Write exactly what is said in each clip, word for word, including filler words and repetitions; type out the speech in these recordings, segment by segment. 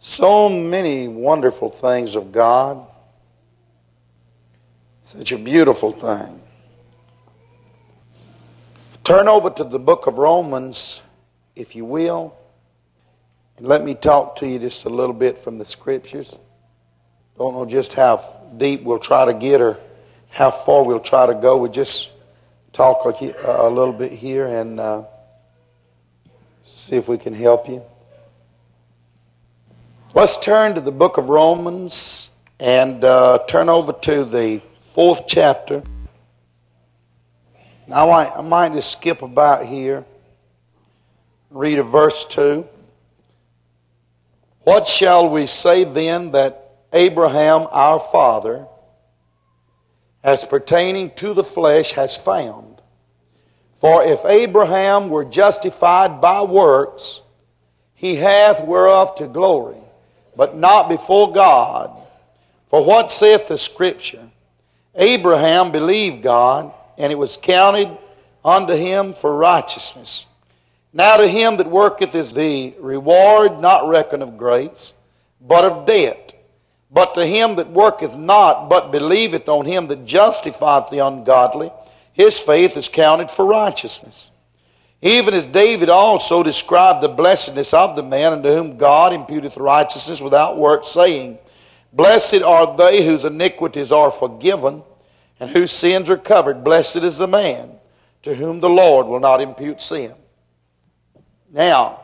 So many wonderful things of God. Such a beautiful thing. Turn over to the book of Romans, if you will, and let me talk to you just a little bit from the Scriptures. Don't know just how deep we'll try to get or how far we'll try to go. We'll just talk a little bit here and uh, see if we can help you. Let's turn to the book of Romans and uh, turn over to the fourth chapter. Now I, I might just skip about here. Read a verse two. What shall we say then that Abraham our father, as pertaining to the flesh, has found? For if Abraham were justified by works, he hath whereof to glory, but not before God. For what saith the Scripture? Abraham believed God, and it was counted unto him for righteousness. Now to him that worketh is the reward not reckoned of grace, but of debt. But to him that worketh not, but believeth on him that justifieth the ungodly, his faith is counted for righteousness. Even as David also described the blessedness of the man unto whom God imputeth righteousness without works, saying, Blessed are they whose iniquities are forgiven, and whose sins are covered. Blessed is the man to whom the Lord will not impute sin. Now,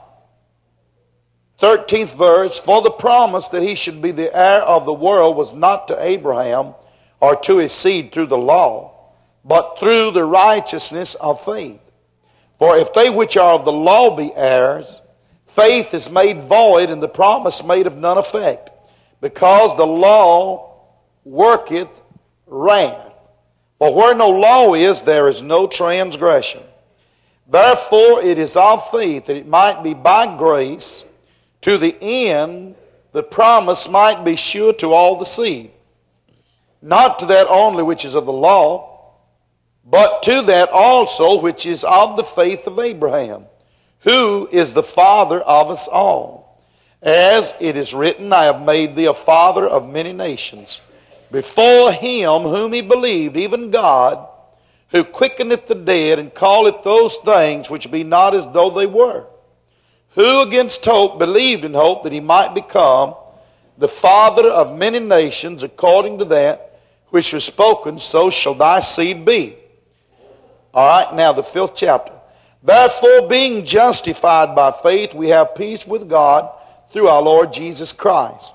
thirteenth verse, For the promise that he should be the heir of the world was not to Abraham or to his seed through the law, but through the righteousness of faith. For if they which are of the law be heirs, faith is made void, and the promise made of none effect, because the law worketh wrath. For where no law is, there is no transgression. Therefore it is of faith, that it might be by grace, to the end the promise might be sure to all the seed, not to that only which is of the law, but to that also which is of the faith of Abraham, who is the father of us all. As it is written, I have made thee a father of many nations, before him whom he believed, even God, who quickeneth the dead, and calleth those things which be not as though they were, who against hope believed in hope that he might become the father of many nations, according to that which was spoken, so shall thy seed be. All right, now the fifth chapter. Therefore, being justified by faith, we have peace with God through our Lord Jesus Christ.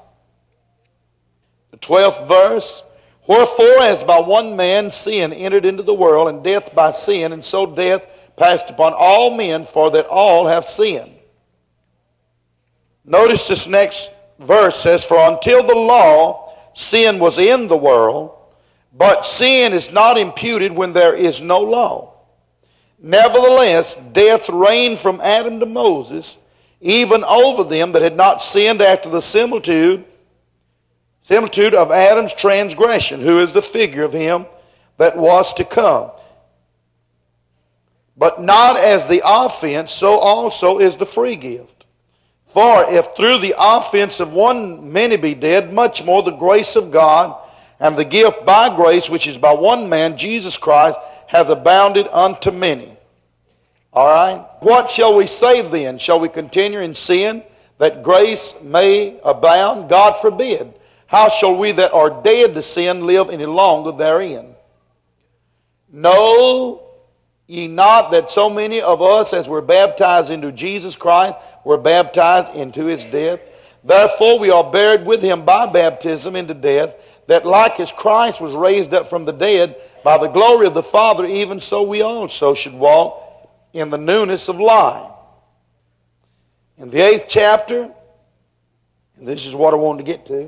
The twelfth verse. Wherefore, as by one man sin entered into the world, and death by sin, and so death passed upon all men, for that all have sinned. Notice this next verse says, For until the law, sin was in the world, but sin is not imputed when there is no law. Nevertheless, death reigned from Adam to Moses, even over them that had not sinned after the similitude, similitude of Adam's transgression, who is the figure of him that was to come. But not as the offense, so also is the free gift. For if through the offense of one many be dead, much more the grace of God and the gift by grace, which is by one man, Jesus Christ, hath abounded unto many. All right? What shall we say then? Shall we continue in sin, that grace may abound? God forbid. How shall we that are dead to sin live any longer therein? Know ye not that so many of us, as were baptized into Jesus Christ, were baptized into his death? Therefore we are buried with him by baptism into death, that like as Christ was raised up from the dead by the glory of the Father, even so we also should walk in the newness of life. In the eighth chapter, and this is what I wanted to get to,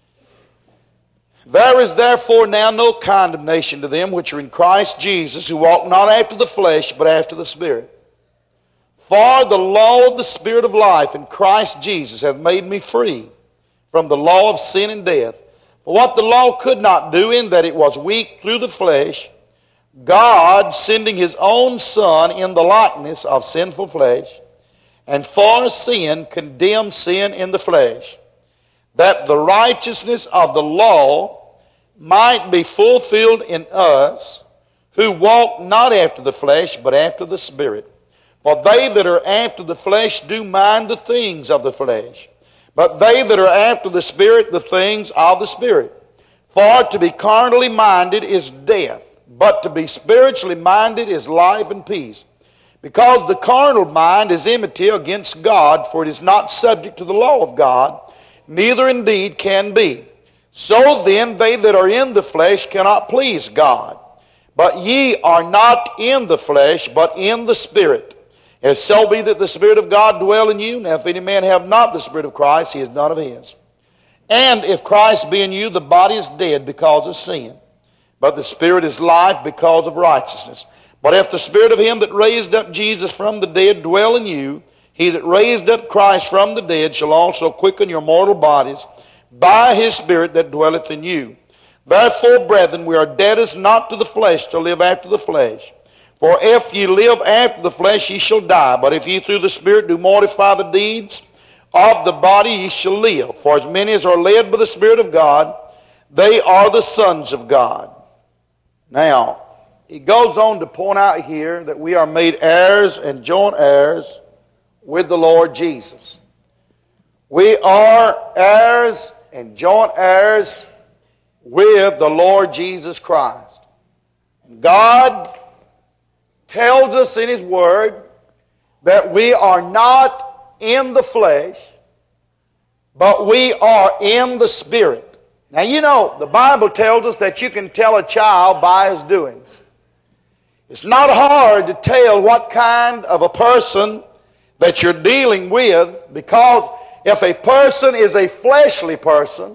There is therefore now no condemnation to them which are in Christ Jesus, who walk not after the flesh, but after the Spirit. For the law of the Spirit of life in Christ Jesus hath made me free from the law of sin and death. For what the law could not do, in that it was weak through the flesh, God, sending his own Son in the likeness of sinful flesh, and for sin condemned sin in the flesh, that the righteousness of the law might be fulfilled in us, who walk not after the flesh, but after the Spirit. For they that are after the flesh do mind the things of the flesh, but they that are after the Spirit, the things of the Spirit. For to be carnally minded is death, but to be spiritually minded is life and peace. Because the carnal mind is enmity against God, for it is not subject to the law of God, neither indeed can be. So then they that are in the flesh cannot please God. But ye are not in the flesh, but in the Spirit. If so be that the Spirit of God dwell in you. Now if any man have not the Spirit of Christ, he is not of his. And if Christ be in you, the body is dead because of sin, but the Spirit is life because of righteousness. But if the Spirit of him that raised up Jesus from the dead dwell in you, he that raised up Christ from the dead shall also quicken your mortal bodies by his Spirit that dwelleth in you. Therefore, brethren, we are debtors not to the flesh to live after the flesh. For if ye live after the flesh, ye shall die. But if ye through the Spirit do mortify the deeds of the body, ye shall live. For as many as are led by the Spirit of God, they are the sons of God. Now, he goes on to point out here that we are made heirs and joint heirs with the Lord Jesus. We are heirs and joint heirs with the Lord Jesus Christ. God tells us in His Word that we are not in the flesh, but we are in the Spirit. Now you know, the Bible tells us that you can tell a child by his doings. It's not hard to tell what kind of a person that you're dealing with, because if a person is a fleshly person,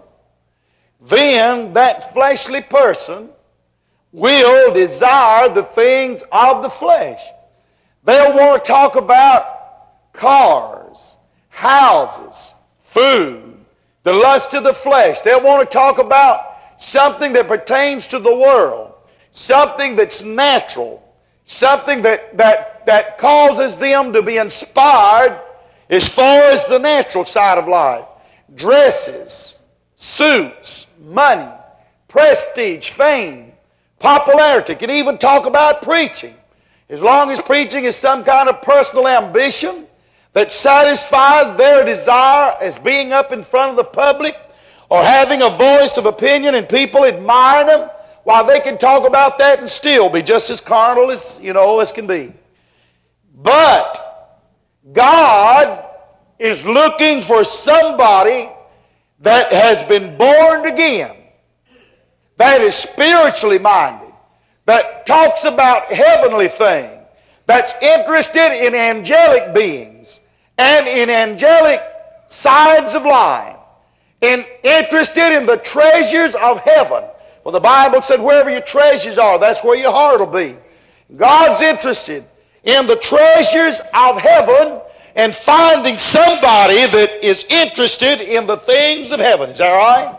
then that fleshly person will desire the things of the flesh. They'll want to talk about cars, houses, food, the lust of the flesh. They'll want to talk about something that pertains to the world, something that's natural, something that, that, that causes them to be inspired as far as the natural side of life. Dresses, suits, money, prestige, fame, popularity. Can even talk about preaching. As long as preaching is some kind of personal ambition that satisfies their desire as being up in front of the public or having a voice of opinion and people admire them, while they can talk about that and still be just as carnal as, you know, as can be. But God is looking for somebody that has been born again, that is spiritually minded, that talks about heavenly things, that's interested in angelic beings and in angelic sides of life, and interested in the treasures of heaven. Well, the Bible said wherever your treasures are, that's where your heart will be. God's interested in the treasures of heaven and finding somebody that is interested in the things of heaven. Is that right?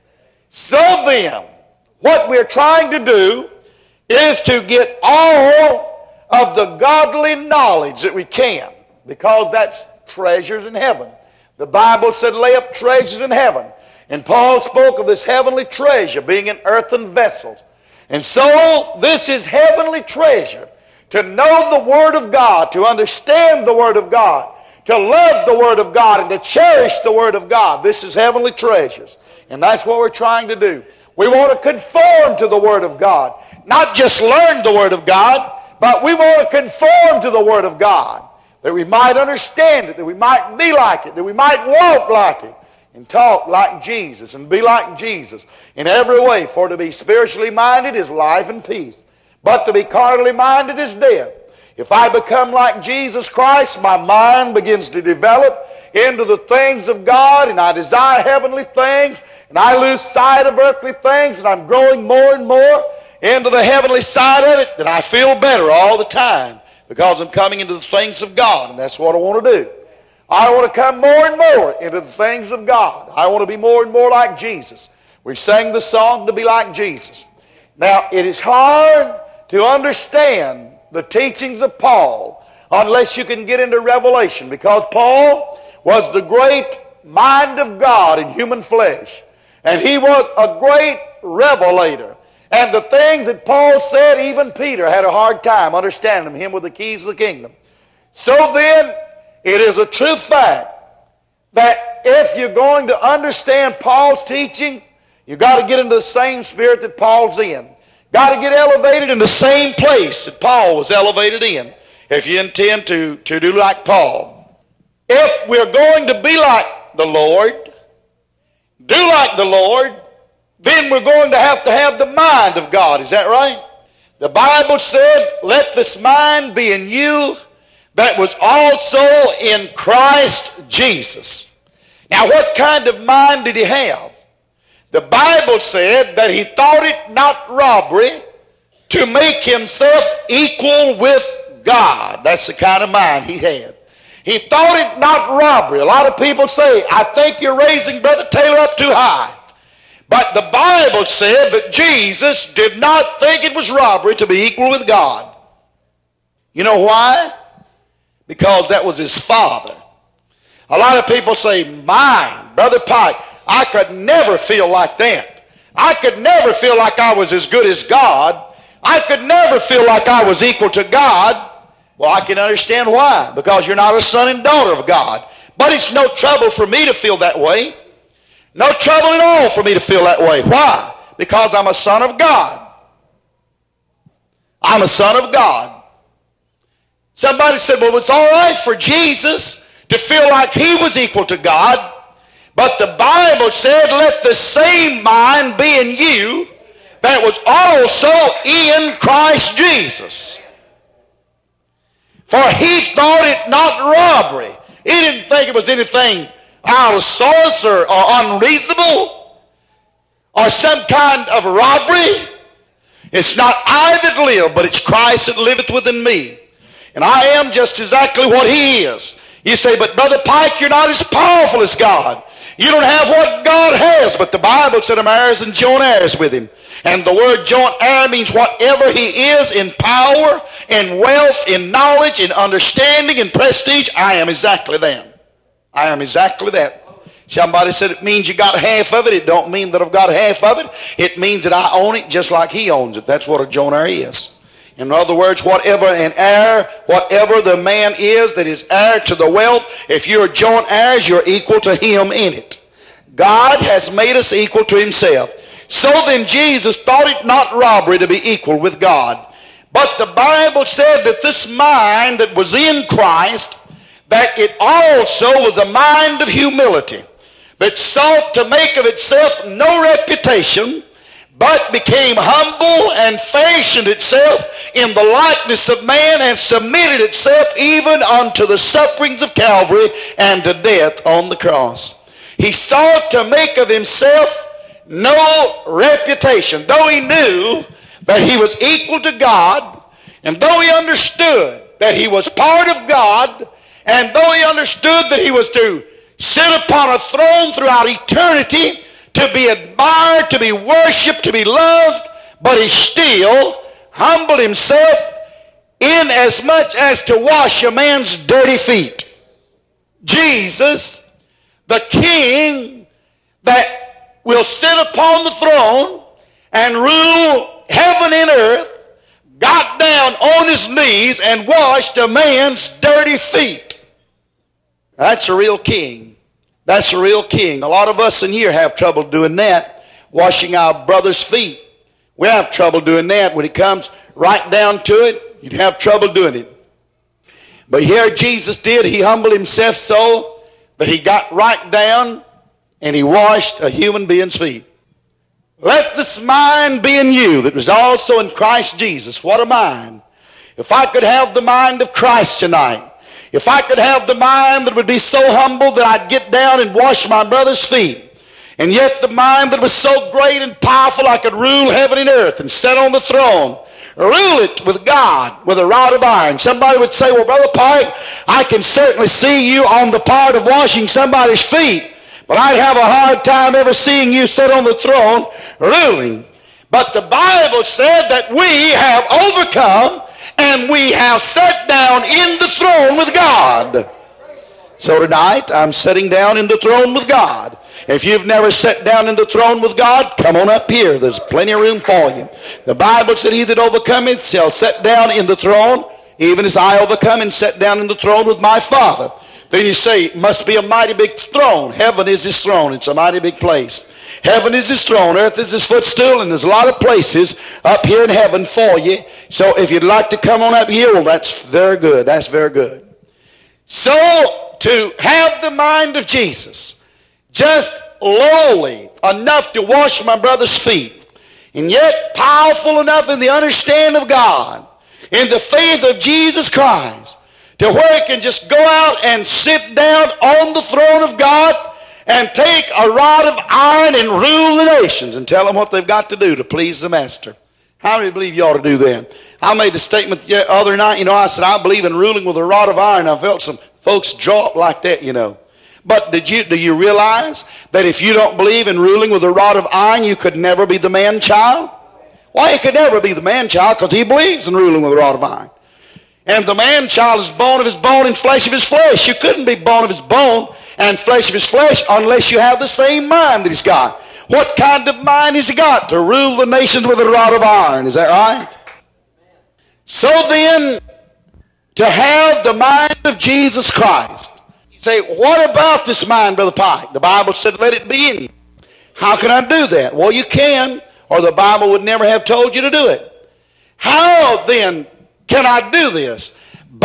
So then, what we're trying to do is to get all of the godly knowledge that we can, because that's treasures in heaven. The Bible said lay up treasures in heaven. And Paul spoke of this heavenly treasure being in earthen vessels. And so this is heavenly treasure. To know the Word of God, to understand the Word of God, to love the Word of God, and to cherish the Word of God. This is heavenly treasures. And that's what we're trying to do. We want to conform to the Word of God. Not just learn the Word of God, but we want to conform to the Word of God. That we might understand it, that we might be like it, that we might walk like it, and talk like Jesus, and be like Jesus in every way. For to be spiritually minded is life and peace, but to be carnally minded is death. If I become like Jesus Christ, my mind begins to develop into the things of God, and I desire heavenly things, and I lose sight of earthly things, and I'm growing more and more into the heavenly side of it, then I feel better all the time, because I'm coming into the things of God, and that's what I want to do. I want to come more and more into the things of God. I want to be more and more like Jesus. We sang the song to be like Jesus. Now, it is hard to understand the teachings of Paul unless you can get into Revelation, because Paul was the great mind of God in human flesh. And he was a great revelator. And the things that Paul said, even Peter had a hard time understanding them, him with the keys of the kingdom. So then, it is a true fact that if you're going to understand Paul's teachings, you've got to get into the same spirit that Paul's in. Got to get elevated in the same place that Paul was elevated in, if you intend to, to do like Paul. If we're going to be like the Lord, do like the Lord, then we're going to have to have the mind of God. Is that right? The Bible said, let this mind be in you that was also in Christ Jesus. Now, what kind of mind did he have? The Bible said that he thought it not robbery to make himself equal with God. That's the kind of mind he had. He thought it not robbery. A lot of people say, I think you're raising Brother Taylor up too high. But the Bible said that Jesus did not think it was robbery to be equal with God. You know why? Because that was his Father. A lot of people say, mine, Brother Pike, I could never feel like that. I could never feel like I was as good as God. I could never feel like I was equal to God. Well, I can understand why. Because you're not a son and daughter of God. But it's no trouble for me to feel that way. No trouble at all for me to feel that way. Why? Because I'm a son of God. I'm a son of God. Somebody said, well, it's all right for Jesus to feel like he was equal to God. But the Bible said, let the same mind be in you that was also in Christ Jesus. For he thought it not robbery. He didn't think it was anything out of sorts or, or unreasonable or some kind of robbery. It's not I that live, but it's Christ that liveth within me. And I am just exactly what he is. You say, but Brother Pike, you're not as powerful as God. You don't have what God has. But the Bible said I'm heirs and joint heirs with him. And the word joint heir means whatever he is in power, in wealth, in knowledge, in understanding, in prestige, I am exactly that. I am exactly that. Somebody said it means you got half of it. It don't mean that I've got half of it. It means that I own it just like he owns it. That's what a joint heir is. In other words, whatever an heir, whatever the man is that is heir to the wealth, if you're joint heirs, you're equal to him in it. God has made us equal to himself. So then Jesus thought it not robbery to be equal with God. But the Bible said that this mind that was in Christ, that it also was a mind of humility, that sought to make of itself no reputation, but became humble and fashioned itself in the likeness of man and submitted itself even unto the sufferings of Calvary and to death on the cross. He sought to make of himself no reputation, though he knew that he was equal to God, and though he understood that he was part of God, and though he understood that he was to sit upon a throne throughout eternity, to be admired, to be worshipped, to be loved, but he still humbled himself in as much as to wash a man's dirty feet. Jesus, the King that will sit upon the throne and rule heaven and earth, got down on his knees and washed a man's dirty feet. That's a real king. That's a real king. A lot of us in here have trouble doing that, washing our brother's feet. We have trouble doing that. When it comes right down to it, you'd have trouble doing it. But here Jesus did. He humbled himself so that he got right down and he washed a human being's feet. Let this mind be in you that was also in Christ Jesus. What a mind. If I could have the mind of Christ tonight, if I could have the mind that would be so humble that I'd get down and wash my brother's feet, and yet the mind that was so great and powerful I could rule heaven and earth and sit on the throne, rule it with God with a rod of iron. Somebody would say, well, Brother Pike, I can certainly see you on the part of washing somebody's feet, but I'd have a hard time ever seeing you sit on the throne ruling. But the Bible said that we have overcome and we have sat down in the throne with God. So tonight, I'm sitting down in the throne with God. If you've never sat down in the throne with God, come on up here. There's plenty of room for you. The Bible said, he that overcometh shall sit down in the throne, even as I overcome and sat down in the throne with my Father. Then you say, it must be a mighty big throne. Heaven is his throne. It's a mighty big place. Heaven is his throne. Earth is his footstool. And there's a lot of places up here in heaven for you. So if you'd like to come on up here, well, that's very good. That's very good. So to have the mind of Jesus, just lowly enough to wash my brother's feet, and yet powerful enough in the understanding of God, in the faith of Jesus Christ, to where he can just go out and sit down on the throne of God and take a rod of iron and rule the nations and tell them what they've got to do to please the master. How many believe you ought to do that? I made a statement the other night, you know, I said, I believe in ruling with a rod of iron. I felt some folks draw up like that, you know. But did you, do you realize that if you don't believe in ruling with a rod of iron, you could never be the man-child? Why, he could never be the man-child, because he believes in ruling with a rod of iron. And the man-child is bone of his bone and flesh of his flesh. You couldn't be bone of his bone and flesh of his flesh unless you have the same mind that he's got. What kind of mind has he got? To rule the nations with a rod of iron. Is that right? So then, to have the mind of Jesus Christ. You say, what about this mind, Brother Pike? The Bible said, let it be in you. How can I do that? Well, you can, or the Bible would never have told you to do it. How then can I do this?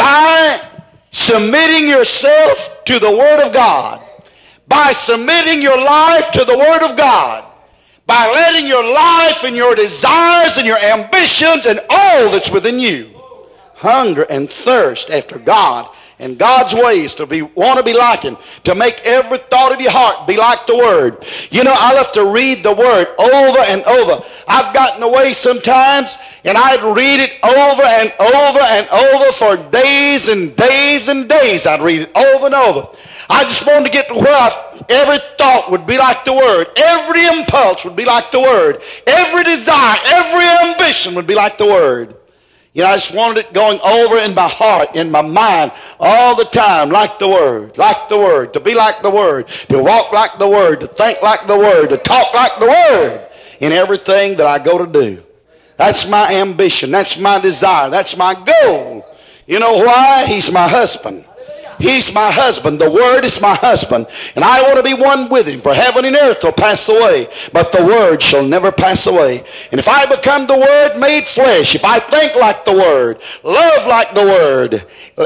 By submitting yourself to the Word of God. By submitting your life to the Word of God. By letting your life and your desires and your ambitions and all that's within you hunger and thirst after God and God's ways, to be want to be like Him, to make every thought of your heart be like the Word. You know, I love to read the Word over and over. I've gotten away sometimes, and I'd read it over and over and over for days and days and days. I'd read it over and over. I just wanted to get to where I, every thought would be like the Word. Every impulse would be like the Word. Every desire, every ambition would be like the Word. You know, I just wanted it going over in my heart, in my mind, all the time, like the Word, like the Word, to be like the Word, to walk like the Word, to think like the Word, to talk like the Word in everything that I go to do. That's my ambition. That's my desire. That's my goal. You know why? He's my husband. He's my husband. The Word is my husband. And I want to be one with Him. For heaven and earth will pass away, but the Word shall never pass away. And if I become the Word made flesh, if I think like the Word, love like the Word,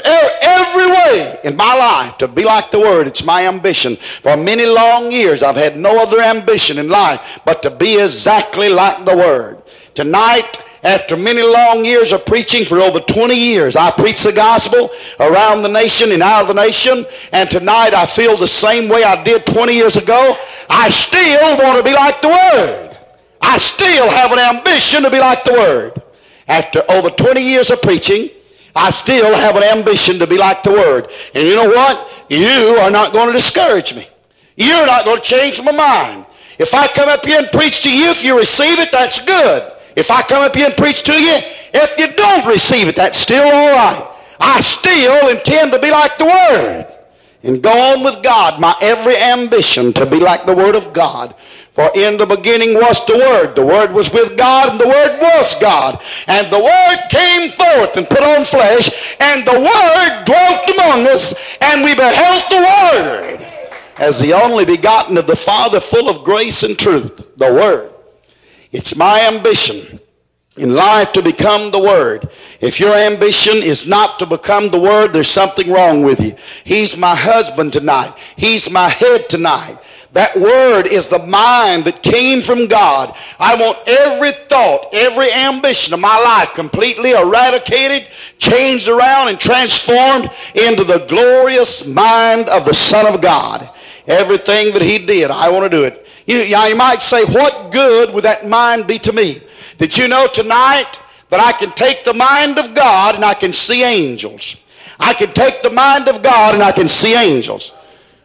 every way in my life to be like the Word, it's my ambition. For many long years I've had no other ambition in life but to be exactly like the Word. Tonight, after many long years of preaching, for over twenty years, I preach the gospel around the nation and out of the nation. And tonight I feel the same way I did twenty years ago. I still want to be like the Word. I still have an ambition to be like the Word. After over twenty years of preaching, I still have an ambition to be like the Word. And you know what? You are not going to discourage me. You're not going to change my mind. If I come up here and preach to you, if you receive it, that's good. If I come up here and preach to you, if you don't receive it, that's still all right. I still intend to be like the Word and go on with God. My every ambition to be like the Word of God. For in the beginning was the Word. The Word was with God, and the Word was God. And the Word came forth and put on flesh, and the Word dwelt among us, and we beheld the Word as the only begotten of the Father, full of grace and truth. The Word. It's my ambition in life to become the Word. If your ambition is not to become the Word, there's something wrong with you. He's my husband tonight. He's my head tonight. That Word is the mind that came from God. I want every thought, every ambition of my life completely eradicated, changed around, and transformed into the glorious mind of the Son of God. Everything that He did, I want to do it. You, you might say, what good would that mind be to me? Did you know tonight that I can take the mind of God and I can see angels? I can take the mind of God and I can see angels.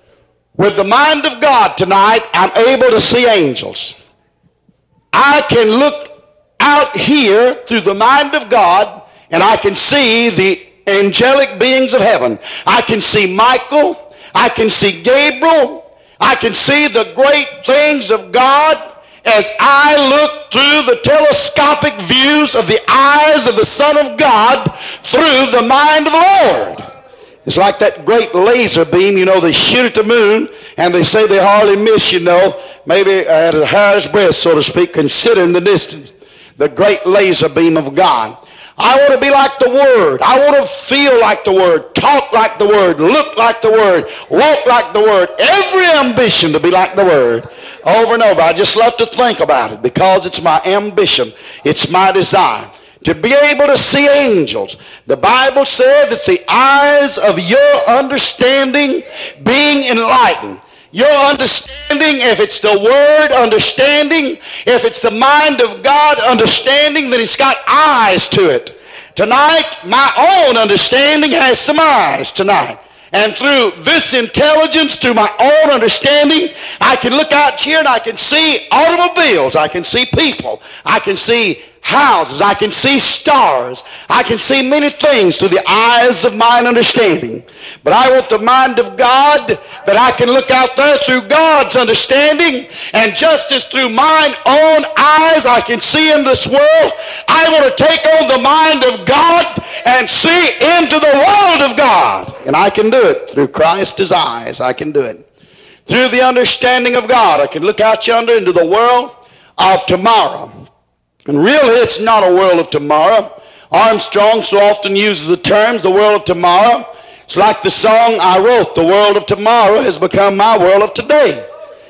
With the mind of God tonight, I'm able to see angels. I can look out here through the mind of God and I can see the angelic beings of heaven. I can see Michael. I can see Gabriel. I can see the great things of God as I look through the telescopic views of the eyes of the Son of God through the mind of the Lord. It's like that great laser beam, you know, they shoot at the moon, and they say they hardly miss, you know, maybe at a hair's breadth, so to speak, considering the distance. The great laser beam of God. I want to be like the Word. I want to feel like the Word, talk like the Word, look like the Word, walk like the Word. Every ambition to be like the Word. Over and over. I just love to think about it because it's my ambition. It's my desire. To be able to see angels. The Bible said that the eyes of your understanding being enlightened. Your understanding, if it's the Word understanding, if it's the mind of God understanding, then it's got eyes to it. Tonight, my own understanding has some eyes tonight. And through this intelligence, through my own understanding, I can look out here and I can see automobiles. I can see people. I can see houses. I can see stars. I can see many things through the eyes of mine understanding. But I want the mind of God that I can look out there through God's understanding. And just as through mine own eyes I can see in this world, I want to take on the mind of God and see into the world of God. And I can do it through Christ's eyes. I can do it. Through the understanding of God, I can look out yonder into the world of tomorrow. And really, it's not a world of tomorrow. Armstrong so often uses the terms, the world of tomorrow. It's like the song I wrote, the world of tomorrow has become my world of today.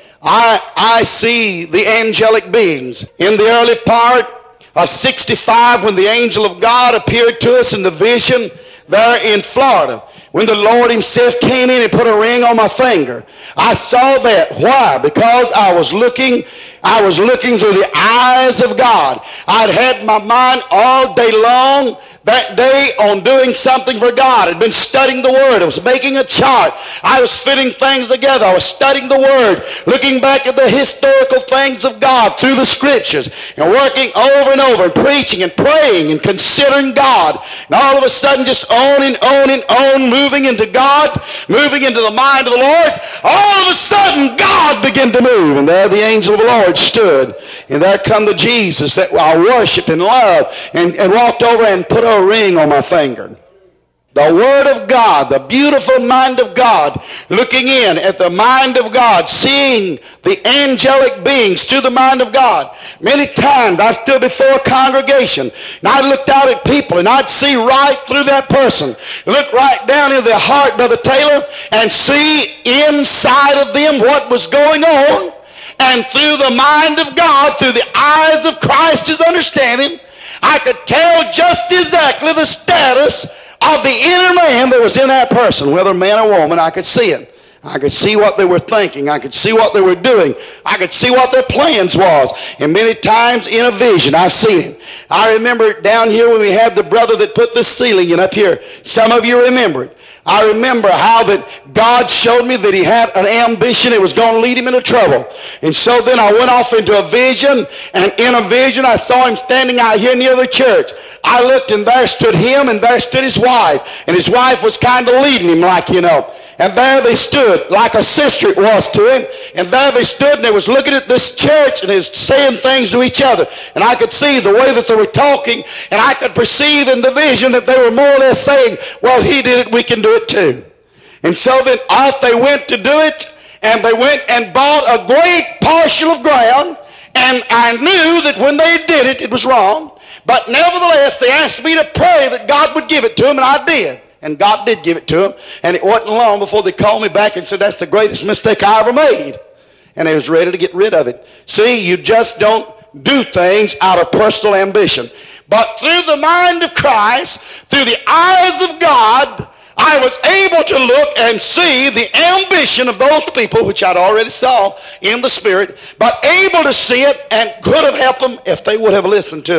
I, I see the angelic beings. In the early part of sixty-five, when the angel of God appeared to us in the vision there in Florida, when the Lord himself came in and put a ring on my finger, I saw that. Why? Because I was looking I was looking through the eyes of God. I'd had my mind all day long that day on doing something for God. I'd been studying the Word. I was making a chart. I was fitting things together. I was studying the Word, looking back at the historical things of God through the Scriptures, and working over and over, and preaching and praying and considering God. And all of a sudden, just on and on and on, moving into God, moving into the mind of the Lord, all of a sudden, God began to move. And there the angel of the Lord stood. And there come the Jesus that I worshiped and loved, and, and walked over and put a ring on my finger. The Word of God, the beautiful mind of God, looking in at the mind of God, seeing the angelic beings to the mind of God. Many times I stood before a congregation and I looked out at people and I'd see right through that person, look right down into their heart, Brother Taylor, and see inside of them what was going on. And through the mind of God, through the eyes of Christ's understanding, I could tell just exactly the status of the inner man that was in that person, whether man or woman. I could see it. I could see what they were thinking. I could see what they were doing. I could see what their plans was. And many times in a vision, I've seen it. I remember down here when we had the brother that put the ceiling in up here. Some of you remember it. I remember how that God showed me that he had an ambition. It was going to lead him into trouble. And so then I went off into a vision, and in a vision I saw him standing out here near the church. I looked, and there stood him, and there stood his wife. And his wife was kind of leading him, like, you know. And there they stood, like a sister it was to him. And there they stood, and they was looking at this church, and they was saying things to each other. And I could see the way that they were talking, and I could perceive in the vision that they were more or less saying, well, he did it, we can do it too. And so then off they went to do it, and they went and bought a great parcel of ground. And I knew that when they did it, it was wrong. But nevertheless, they asked me to pray that God would give it to them, and I did. And God did give it to them. And it wasn't long before they called me back and said, that's the greatest mistake I ever made. And they was ready to get rid of it. See, you just don't do things out of personal ambition. But through the mind of Christ, through the eyes of God, I was able to look and see the ambition of those people, which I'd already saw in the Spirit, but able to see it and could have helped them if they would have listened to me.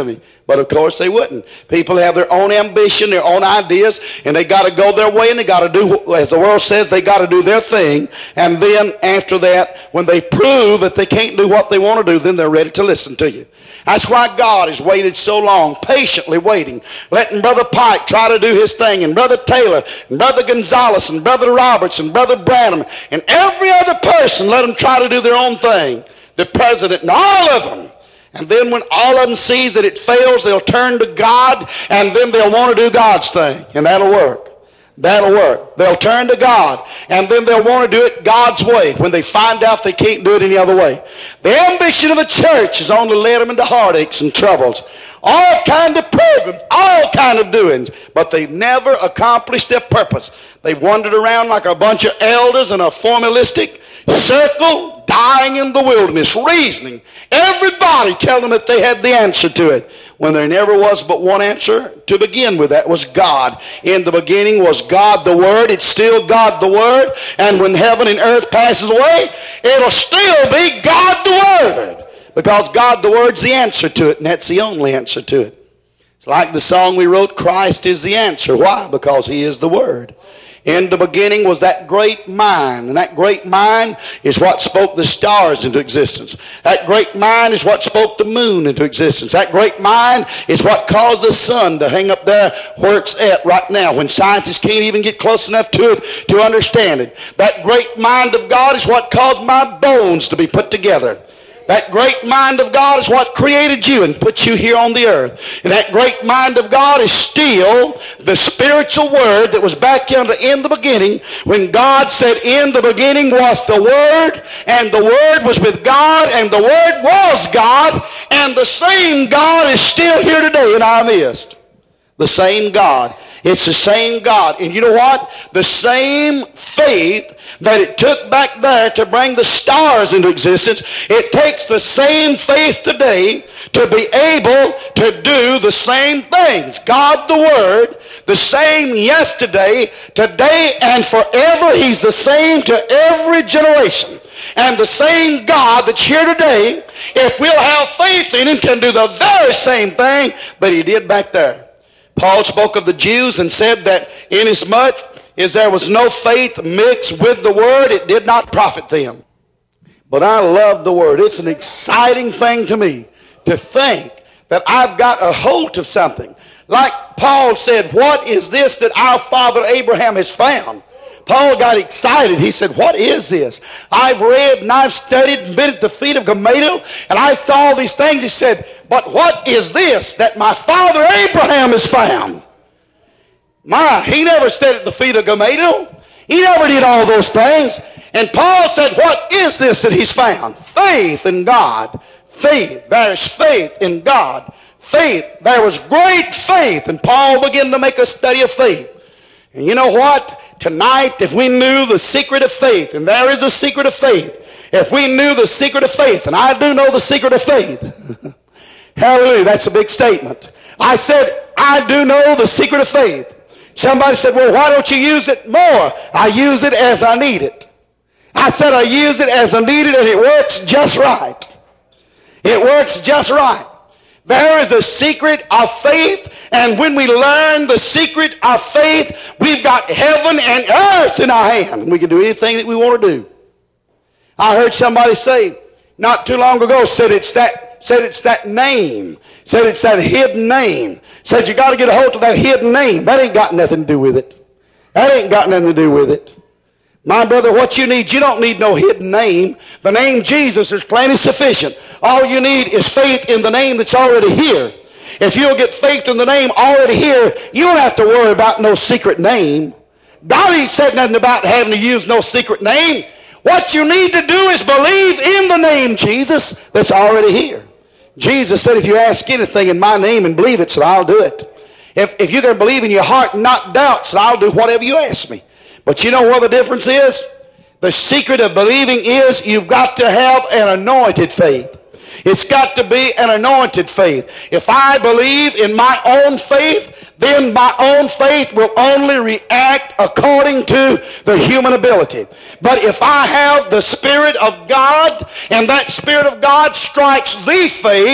But of course they wouldn't. People have their own ambition, their own ideas, and they got to go their way, and they got to do, as the world says, they got to do their thing. And then after that, when they prove that they can't do what they want to do, then they're ready to listen to you. That's why God has waited so long, patiently waiting, letting Brother Pike try to do his thing, and Brother Taylor, and Brother Gonzalez, and Brother Roberts, and Brother Branham, and every other person, let them try to do their own thing. The president and all of them. And then when all of them sees that it fails, they'll turn to God, and then they'll want to do God's thing. And that'll work. That'll work. They'll turn to God, and then they'll want to do it God's way when they find out they can't do it any other way. The ambition of the church has only led them into heartaches and troubles. All kind of programs, all kind of doings, but they've never accomplished their purpose. They've wandered around like a bunch of elders in a formalistic circle, dying in the wilderness, reasoning. Everybody telling them that they had the answer to it, when there never was but one answer to begin with. That was God. In the beginning was God the Word. It's still God the Word. And when heaven and earth passes away, it'll still be God the Word. Because God the Word's the answer to it, and that's the only answer to it. It's like the song we wrote, Christ is the answer. Why? Because He is the Word. In the beginning was that great mind, and that great mind is what spoke the stars into existence. That great mind is what spoke the moon into existence. That great mind is what caused the sun to hang up there where it's at right now, when scientists can't even get close enough to it to understand it. That great mind of God is what caused my bones to be put together. That great mind of God is what created you and put you here on the earth. And that great mind of God is still the spiritual word that was back in the, in the beginning, when God said, in the beginning was the Word, and the Word was with God, and the Word was God, and the same God is still here today in our midst. The same God. It's the same God. And you know what? The same faith that it took back there to bring the stars into existence, it takes the same faith today to be able to do the same things. God the Word, the same yesterday, today, and forever. He's the same to every generation. And the same God that's here today, if we'll have faith in Him, can do the very same thing that He did back there. Paul spoke of the Jews and said that inasmuch as there was no faith mixed with the Word, it did not profit them. But I love the Word. It's an exciting thing to me to think that I've got a hold of something. Like Paul said, what is this that our father Abraham has found? Paul got excited. He said, what is this? I've read and I've studied and been at the feet of Gamaliel, and I saw all these things. He said, but what is this that my father Abraham has found? My, he never stood at the feet of Gamaliel. He never did all those things. And Paul said, what is this that he's found? Faith in God. Faith. There's faith in God. Faith. There was great faith. And Paul began to make a study of faith. And you know what? Tonight, if we knew the secret of faith, and there is a secret of faith, if we knew the secret of faith, and I do know the secret of faith, hallelujah, that's a big statement. I said, I do know the secret of faith. Somebody said, well, why don't you use it more? I use it as I need it. I said I use it as I need it, and it works just right. It works just right. There is a secret of faith, and when we learn the secret of faith, we've got heaven and earth in our hand. We can do anything that we want to do. I heard somebody say not too long ago, said it's that, said it's that name, said it's that hidden name, said you got to get a hold of that hidden name. That ain't got nothing to do with it. That ain't got nothing to do with it. My brother, what you need, you don't need no hidden name. The name Jesus is plain and sufficient. All you need is faith in the name that's already here. If you'll get faith in the name already here, you don't have to worry about no secret name. God ain't said nothing about having to use no secret name. What you need to do is believe in the name Jesus that's already here. Jesus said, if you ask anything in my name and believe it, so I'll do it. If, if you can believe in your heart and not doubt, so I'll do whatever you ask me. But you know what the difference is? The secret of believing is you've got to have an anointed faith. It's got to be an anointed faith. If I believe in my own faith, then my own faith will only react according to the human ability. But if I have the Spirit of God, and that Spirit of God strikes the faith,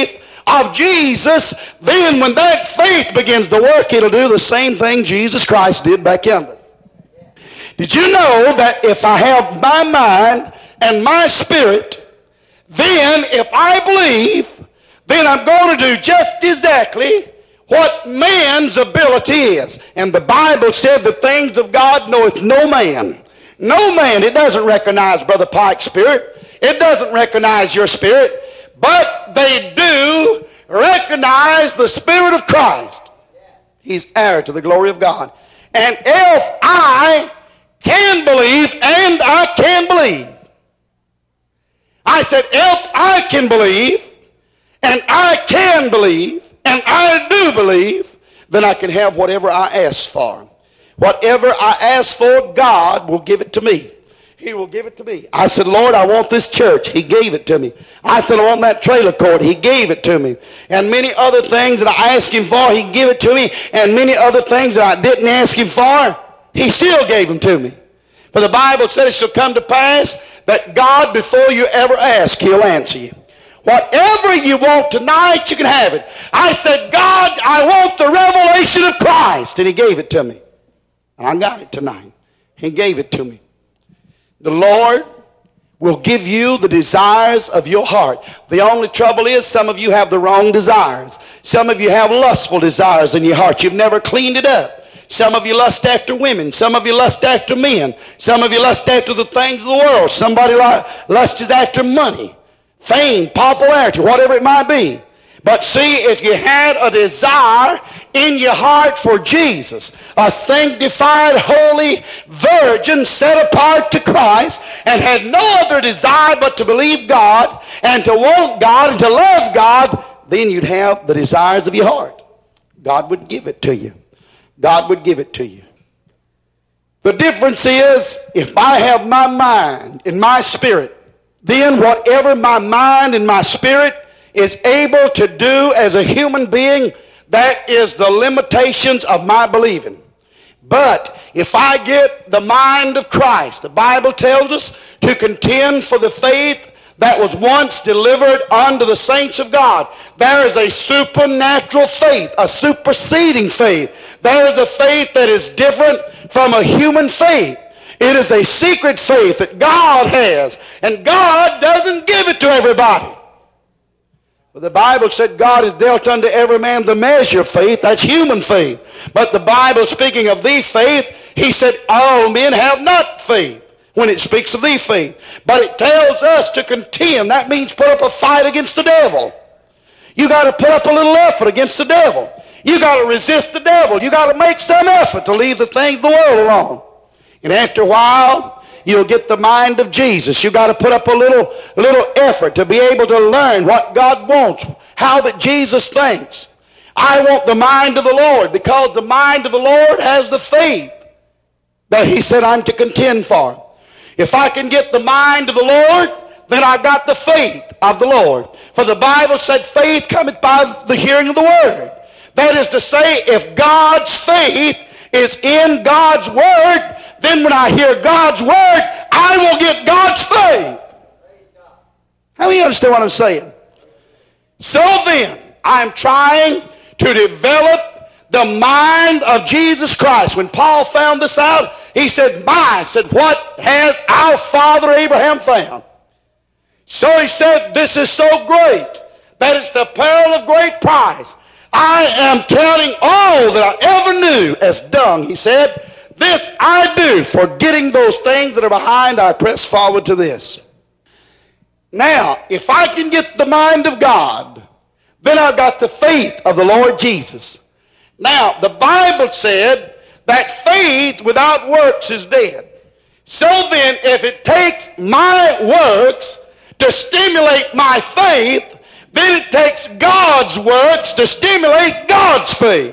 of Jesus, then when that faith begins to work, it'll do the same thing Jesus Christ did back yonder. Did you know that if I have my mind and my spirit, then if I believe, then I'm going to do just exactly what man's ability is. And the Bible said the things of God knoweth no man. No man. It doesn't recognize Brother Pike's spirit. It doesn't recognize your spirit. But they do recognize the Spirit of Christ. He's heir to the glory of God. And if I can believe, and I can believe, I said, if I can believe, and I can believe, and I do believe, then I can have whatever I ask for. Whatever I ask for, God will give it to me. He will give it to me. I said, Lord, I want this church. He gave it to me. I said, I want that trailer court. He gave it to me. And many other things that I asked him for, he gave it to me. And many other things that I didn't ask him for, he still gave them to me. For the Bible said it shall come to pass that God, before you ever ask, he'll answer you. Whatever you want tonight, you can have it. I said, God, I want the revelation of Christ. And he gave it to me. And I got it tonight. He gave it to me. The Lord will give you the desires of your heart. The only trouble is some of you have the wrong desires. Some of you have lustful desires in your heart. You've never cleaned it up. Some of you lust after women. Some of you lust after men. Some of you lust after the things of the world. Somebody lusts after money, fame, popularity, whatever it might be. But see, if you had a desire in your heart for Jesus, a sanctified, holy virgin set apart to Christ, and had no other desire but to believe God, and to want God, and to love God, then you'd have the desires of your heart. God would give it to you. God would give it to you. The difference is, if I have my mind and my spirit, then whatever my mind and my spirit is able to do as a human being, that is the limitations of my believing. But if I get the mind of Christ, the Bible tells us to contend for the faith that was once delivered unto the saints of God. There is a supernatural faith, a superseding faith. There is a faith that is different from a human faith. It is a secret faith that God has, and God doesn't give it to everybody. But the Bible said God has dealt unto every man the measure of faith. That's human faith. But the Bible, speaking of the faith, he said all men have not faith when it speaks of the faith. But it tells us to contend. That means put up a fight against the devil. You got to put up a little effort against the devil. You got to resist the devil. You got to make some effort to leave the things of the world alone. And after a while, you'll get the mind of Jesus. You've got to put up a little, little effort to be able to learn what God wants, how that Jesus thinks. I want the mind of the Lord, because the mind of the Lord has the faith that he said I'm to contend for. If I can get the mind of the Lord, then I've got the faith of the Lord. For the Bible said faith cometh by the hearing of the word. That is to say, if God's faith is in God's word, then when I hear God's word, I will get God's faith. How many understand what I'm saying? So then, I'm trying to develop the mind of Jesus Christ. When Paul found this out, he said, my, said, what has our father Abraham found? So he said, this is so great that it's the pearl of great price. I am counting all that I ever knew as dung, he said. This I do, forgetting those things that are behind, I press forward to this. Now, if I can get the mind of God, then I've got the faith of the Lord Jesus. Now, the Bible said that faith without works is dead. So then, if it takes my works to stimulate my faith, then it takes God's works to stimulate God's faith.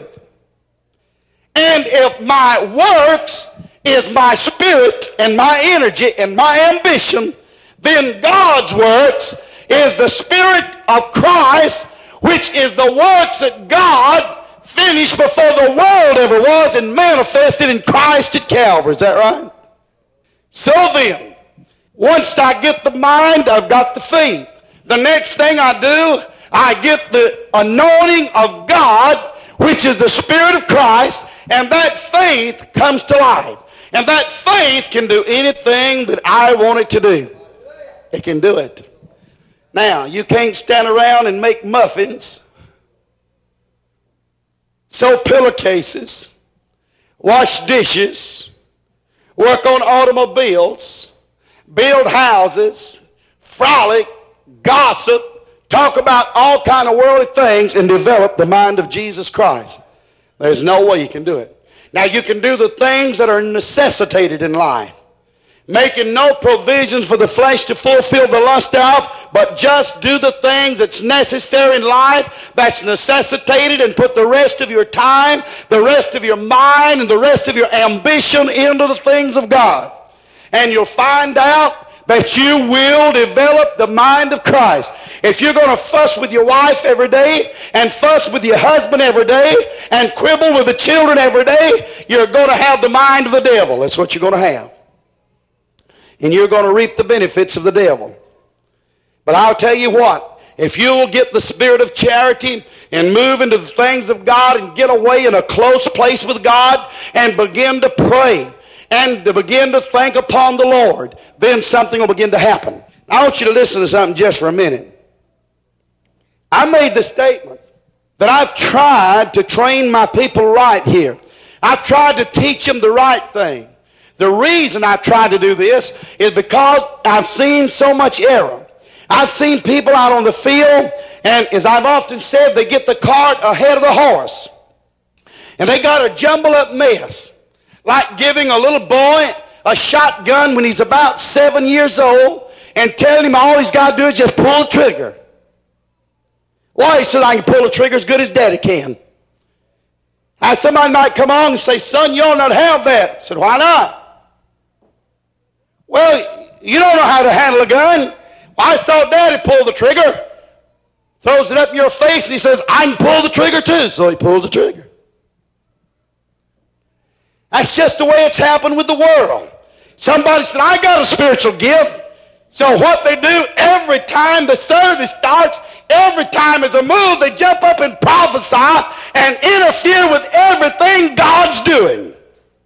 And if my works is my spirit and my energy and my ambition, then God's works is the Spirit of Christ, which is the works that God finished before the world ever was and manifested in Christ at Calvary. Is that right? So then, once I get the mind, I've got the faith. The next thing I do, I get the anointing of God, which is the Spirit of Christ, and that faith comes to life. And that faith can do anything that I want it to do. It can do it. Now, you can't stand around and make muffins, sew pillowcases, wash dishes, work on automobiles, build houses, frolic, gossip, talk about all kind of worldly things, and develop the mind of Jesus Christ. There's no way you can do it. Now, you can do the things that are necessitated in life, making no provisions for the flesh to fulfill the lust thereof, but just do the things that's necessary in life, that's necessitated, and put the rest of your time, the rest of your mind, and the rest of your ambition into the things of God. And you'll find out that you will develop the mind of Christ. If you're going to fuss with your wife every day, and fuss with your husband every day, and quibble with the children every day, you're going to have the mind of the devil. That's what you're going to have. And you're going to reap the benefits of the devil. But I'll tell you what, if you'll get the spirit of charity and move into the things of God and get away in a close place with God and begin to pray and to begin to think upon the Lord, then something will begin to happen. I want you to listen to something just for a minute. I made the statement that I've tried to train my people right here. I've tried to teach them the right thing. The reason I tried to do this is because I've seen so much error. I've seen people out on the field, and as I've often said, they get the cart ahead of the horse. And they got a jumble up mess. Like giving a little boy a shotgun when he's about seven years old and telling him all he's got to do is just pull the trigger. Well, he said, I can pull the trigger as good as Daddy can. Now, somebody might come on and say, son, you ought not have that. I said, why not? Well, you don't know how to handle a gun. I saw Daddy pull the trigger. Throws it up in your face and he says, I can pull the trigger too. So he pulls the trigger. That's just the way it's happened with the world. Somebody said, I got a spiritual gift. So what they do every time the service starts, every time there's a move, they jump up and prophesy and interfere with everything God's doing.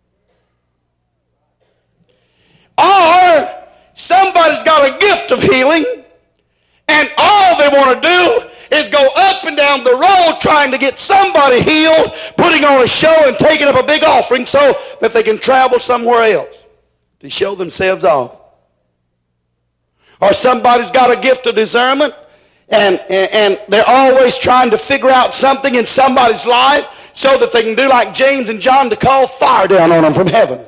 Or somebody's got a gift of healing, and all they want to do is go up and down the road trying to get somebody healed, putting on a show and taking up a big offering so that they can travel somewhere else to show themselves off. Or somebody's got a gift of discernment, and, and, and they're always trying to figure out something in somebody's life so that they can do like James and John to call fire down on them from heaven.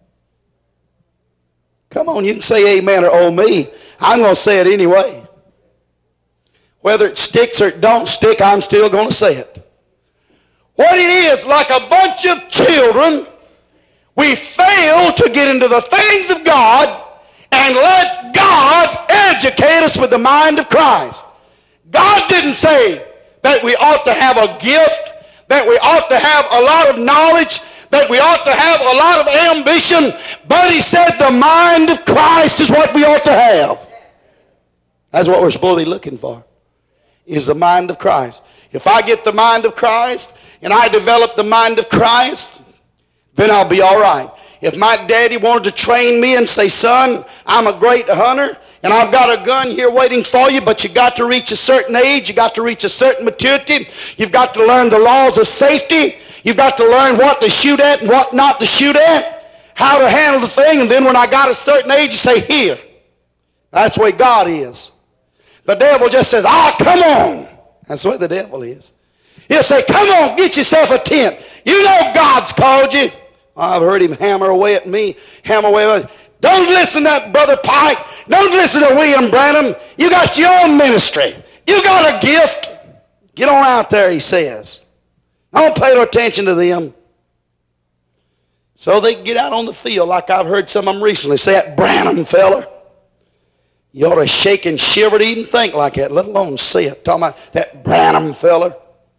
Come on, you can say amen or oh me. I'm going to say it anyway. Whether it sticks or it don't stick, I'm still going to say it. What it is, like a bunch of children, we fail to get into the things of God and let God educate us with the mind of Christ. God didn't say that we ought to have a gift, that we ought to have a lot of knowledge, that we ought to have a lot of ambition, but he said the mind of Christ is what we ought to have. That's what we're supposed to be looking for, is the mind of Christ. If I get the mind of Christ and I develop the mind of Christ, then I'll be all right. If my daddy wanted to train me and say, son, I'm a great hunter, and I've got a gun here waiting for you, but you got to reach a certain age, you got to reach a certain maturity, you've got to learn the laws of safety, you've got to learn what to shoot at and what not to shoot at, how to handle the thing, and then when I got a certain age, you say, here. That's the way God is. The devil just says, ah, oh, come on. That's the way the devil is. He'll say, come on, get yourself a tent. You know God's called you. I've heard him hammer away at me, hammer away at me. Don't listen to Brother Pike. Don't listen to William Branham. You got your own ministry. You got a gift. Get on out there, he says. Don't pay no attention to them. So they get out on the field like I've heard some of them recently. Say, that Branham feller. You ought to shake and shiver to even think like that, let alone say it. Talking about that Branham feller.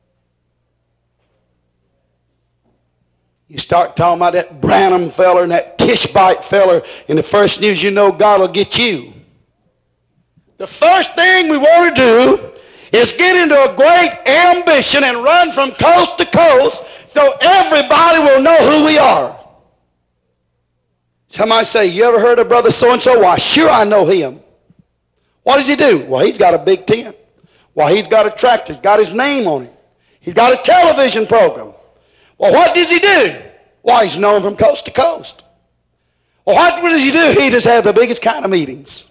You start talking about that Branham feller and that Tishbite feller, and the first news you know, God will get you. The first thing we want to do is get into a great ambition and run from coast to coast so everybody will know who we are. Somebody say, you ever heard of Brother so-and-so? Why, sure I know him. What does he do? Well, he's got a big tent. Well, he's got a tractor. He's got his name on it. He's got a television program. Well, what does he do? Well, he's known from coast to coast. Well, what does he do? He just has the biggest kind of meetings.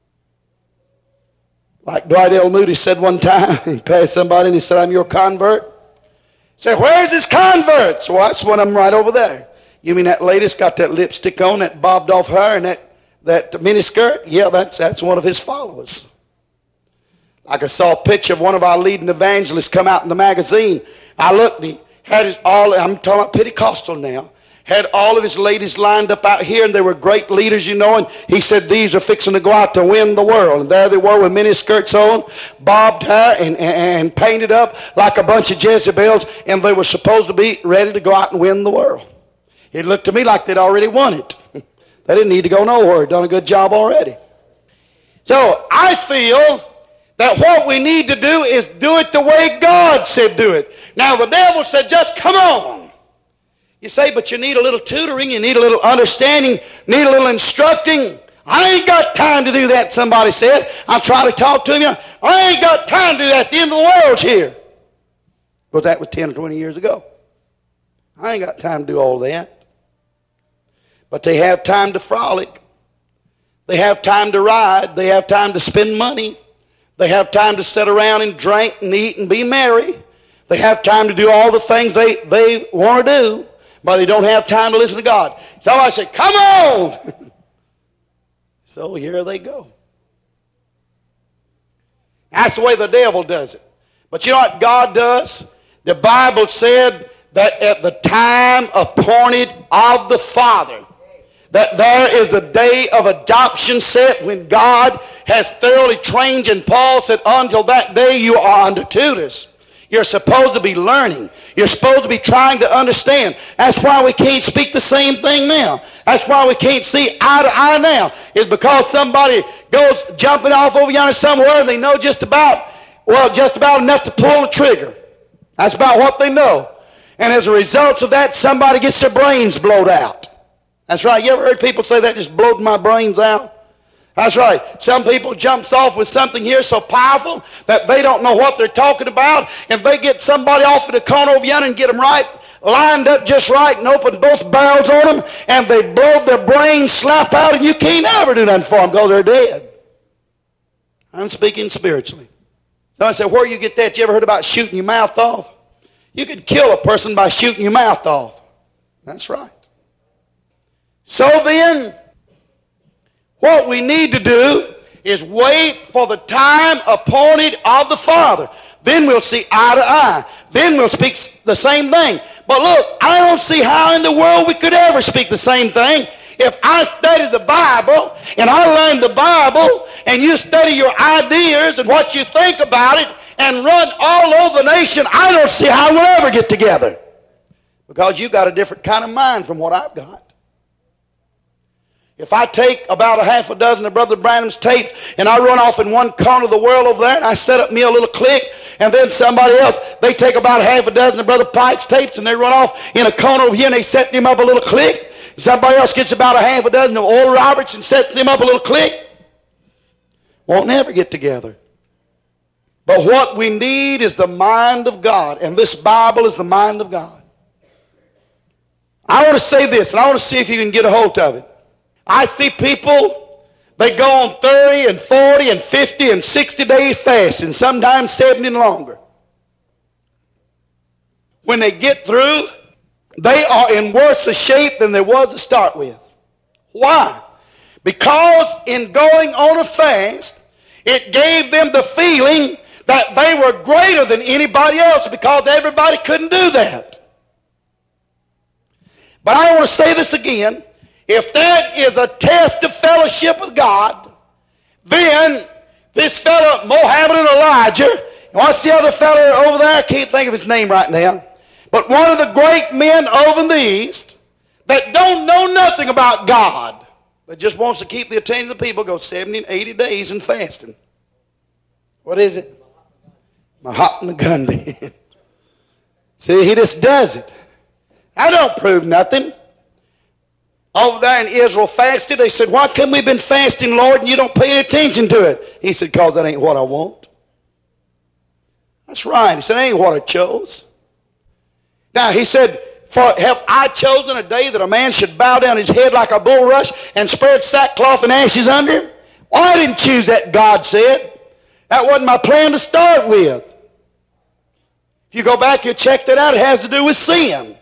Like Dwight L. Moody said one time, he passed somebody and he said, I'm your convert. He said, where's his converts? Well, that's one of them right over there. You mean that lady's got that lipstick on, that bobbed off hair, and that, that miniskirt? Yeah, that's, that's one of his followers. Like I saw a picture of one of our leading evangelists come out in the magazine. I looked, and he had his all, I'm talking about Pentecostal now, had all of his ladies lined up out here, and they were great leaders, you know, and he said these are fixing to go out to win the world. And there they were with miniskirts on, bobbed hair, and, and, and painted up like a bunch of Jezebels, and they were supposed to be ready to go out and win the world. It looked to me like they'd already won it. They didn't need to go nowhere. Done a good job already. So I feel that what we need to do is do it the way God said do it. Now the devil said, just come on. You say, but you need a little tutoring, you need a little understanding, need a little instructing. I ain't got time to do that, somebody said. I'm trying to talk to him. I ain't got time to do that. The end of the world's here. But that was ten or twenty years ago. I ain't got time to do all that. But they have time to frolic. They have time to ride. They have time to spend money. They have time to sit around and drink and eat and be merry. They have time to do all the things they, they want to do, but they don't have time to listen to God. So I say, come on! So here they go. That's the way the devil does it. But you know what God does? The Bible said that at the time appointed of the Father, that there is the day of adoption set when God has thoroughly trained, and Paul said, until that day you are under tutors. You're supposed to be learning. You're supposed to be trying to understand. That's why we can't speak the same thing now. That's why we can't see eye to eye now. It's because somebody goes jumping off over yonder somewhere and they know just about, well, just about enough to pull the trigger. That's about what they know. And as a result of that, somebody gets their brains blowed out. That's right. You ever heard people say that just blowed my brains out? That's right. Some people jumps off with something here so powerful that they don't know what they're talking about. If they get somebody off in the corner over yonder and get them right, lined up just right and open both barrels on them, and they blow their brains slap out, and you can't ever do nothing for them because they're dead. I'm speaking spiritually. Somebody said, where you get that? You ever heard about shooting your mouth off? You could kill a person by shooting your mouth off. That's right. So then, what we need to do is wait for the time appointed of the Father. Then we'll see eye to eye. Then we'll speak the same thing. But look, I don't see how in the world we could ever speak the same thing. If I study the Bible, and I learn the Bible, and you study your ideas and what you think about it, and run all over the nation, I don't see how we'll ever get together. Because you've got a different kind of mind from what I've got. If I take about a half a dozen of Brother Branham's tapes and I run off in one corner of the world over there and I set up me a little clique, and then somebody else, they take about half a dozen of Brother Pike's tapes and they run off in a corner over here and they set them up a little clique. Somebody else gets about a half a dozen of Oral Roberts and sets them up a little clique. Won't never get together. But what we need is the mind of God, and this Bible is the mind of God. I want to say this, and I want to see if you can get a hold of it. I see people, they go on thirty and forty and fifty and sixty days fast, and sometimes seventy and longer. When they get through, they are in worse a shape than they was to start with. Why? Because in going on a fast, it gave them the feeling that they were greater than anybody else because everybody couldn't do that. But I want to say this again. If that is a test of fellowship with God, then this fellow, Mohammed Elijah, what's the other fellow over there? I can't think of his name right now. But one of the great men over in the East that don't know nothing about God, but just wants to keep the attention of the people, goes seventy and eighty days in fasting. What is it? My hot in the gun then. See, he just does it. I don't prove nothing. Over there in Israel fasted. They said, why come we been fasting, Lord, and you don't pay any attention to it? He said, because that ain't what I want. That's right. He said, that ain't what I chose. Now, he said, for have I chosen a day that a man should bow down his head like a bulrush and spread sackcloth and ashes under him? Well, I didn't choose that, God said. That wasn't my plan to start with. If you go back, you check that out. It has to do with sin.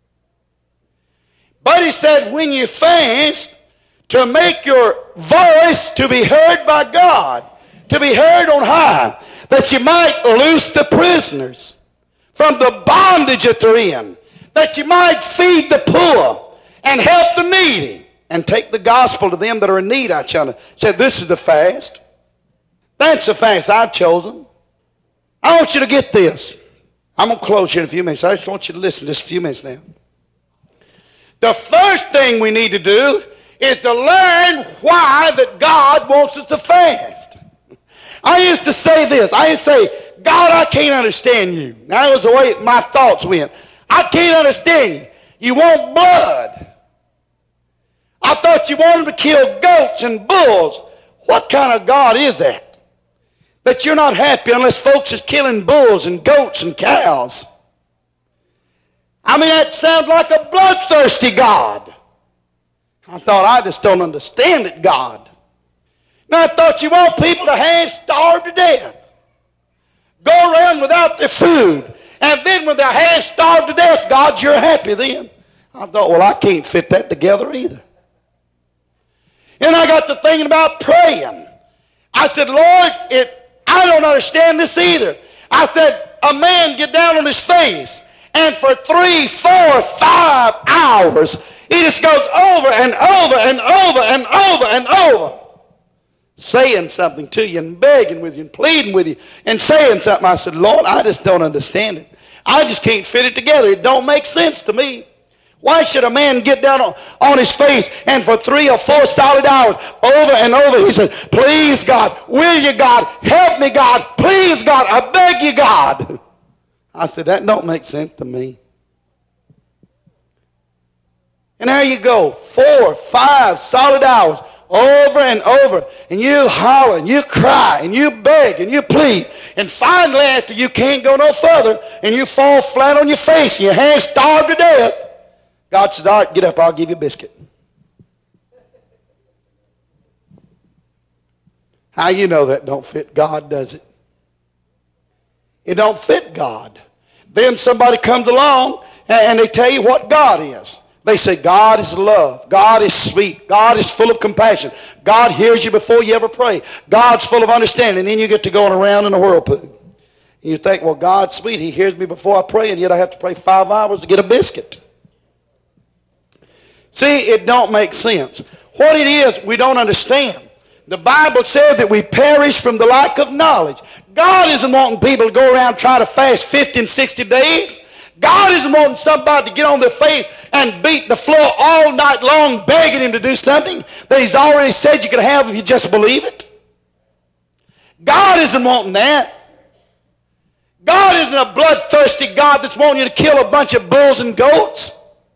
But he said, when you fast, to make your voice to be heard by God, to be heard on high, that you might loose the prisoners from the bondage that they're in, that you might feed the poor and help the needy and take the gospel to them that are in need. I said, this is the fast. That's the fast I've chosen. I want you to get this. I'm going to close here in a few minutes. I just want you to listen just a few minutes now. The first thing we need to do is to learn why that God wants us to fast. I used to say this. I used to say, God, I can't understand you. That was the way my thoughts went. I can't understand you. You want blood. I thought you wanted to kill goats and bulls. What kind of God is that? That you're not happy unless folks is killing bulls and goats and cows. I mean, that sounds like a bloodthirsty God. I thought, I just don't understand it, God. Now, I thought you want people to half starve to death. Go around without their food. And then when they're half starved to death, God, you're happy then. I thought, well, I can't fit that together either. And I got to thinking about praying. I said, Lord, it, I don't understand this either. I said, a man get down on his face, and for three, four, five hours, he just goes over and over and over and over and over, saying something to you and begging with you and pleading with you and saying something. I said, Lord, I just don't understand it. I just can't fit it together. It don't make sense to me. Why should a man get down on, on his face and for three or four solid hours over and over he said, please God, will you God, help me God, please God, I beg you God. I said, that don't make sense to me. And there you go, four, five solid hours over and over, and you holler and you cry and you beg and you plead, and finally after you can't go no further and you fall flat on your face and your hands starved to death, God said, all right, get up, I'll give you a biscuit. How you know that don't fit God, does it? It don't fit God. Then somebody comes along and they tell you what God is. They say God is love. God is sweet. God is full of compassion. God hears you before you ever pray. God's full of understanding. And then you get to going around in a whirlpool. And you think, well, God's sweet. He hears me before I pray, and yet I have to pray five hours to get a biscuit. See, it don't make sense. What it is, we don't understand. The Bible says that we perish from the lack of knowledge. God isn't wanting people to go around trying to fast fifty and sixty days. God isn't wanting somebody to get on their face and beat the floor all night long begging him to do something that he's already said you could have if you just believe it. God isn't wanting that. God isn't a bloodthirsty God that's wanting you to kill a bunch of bulls and goats.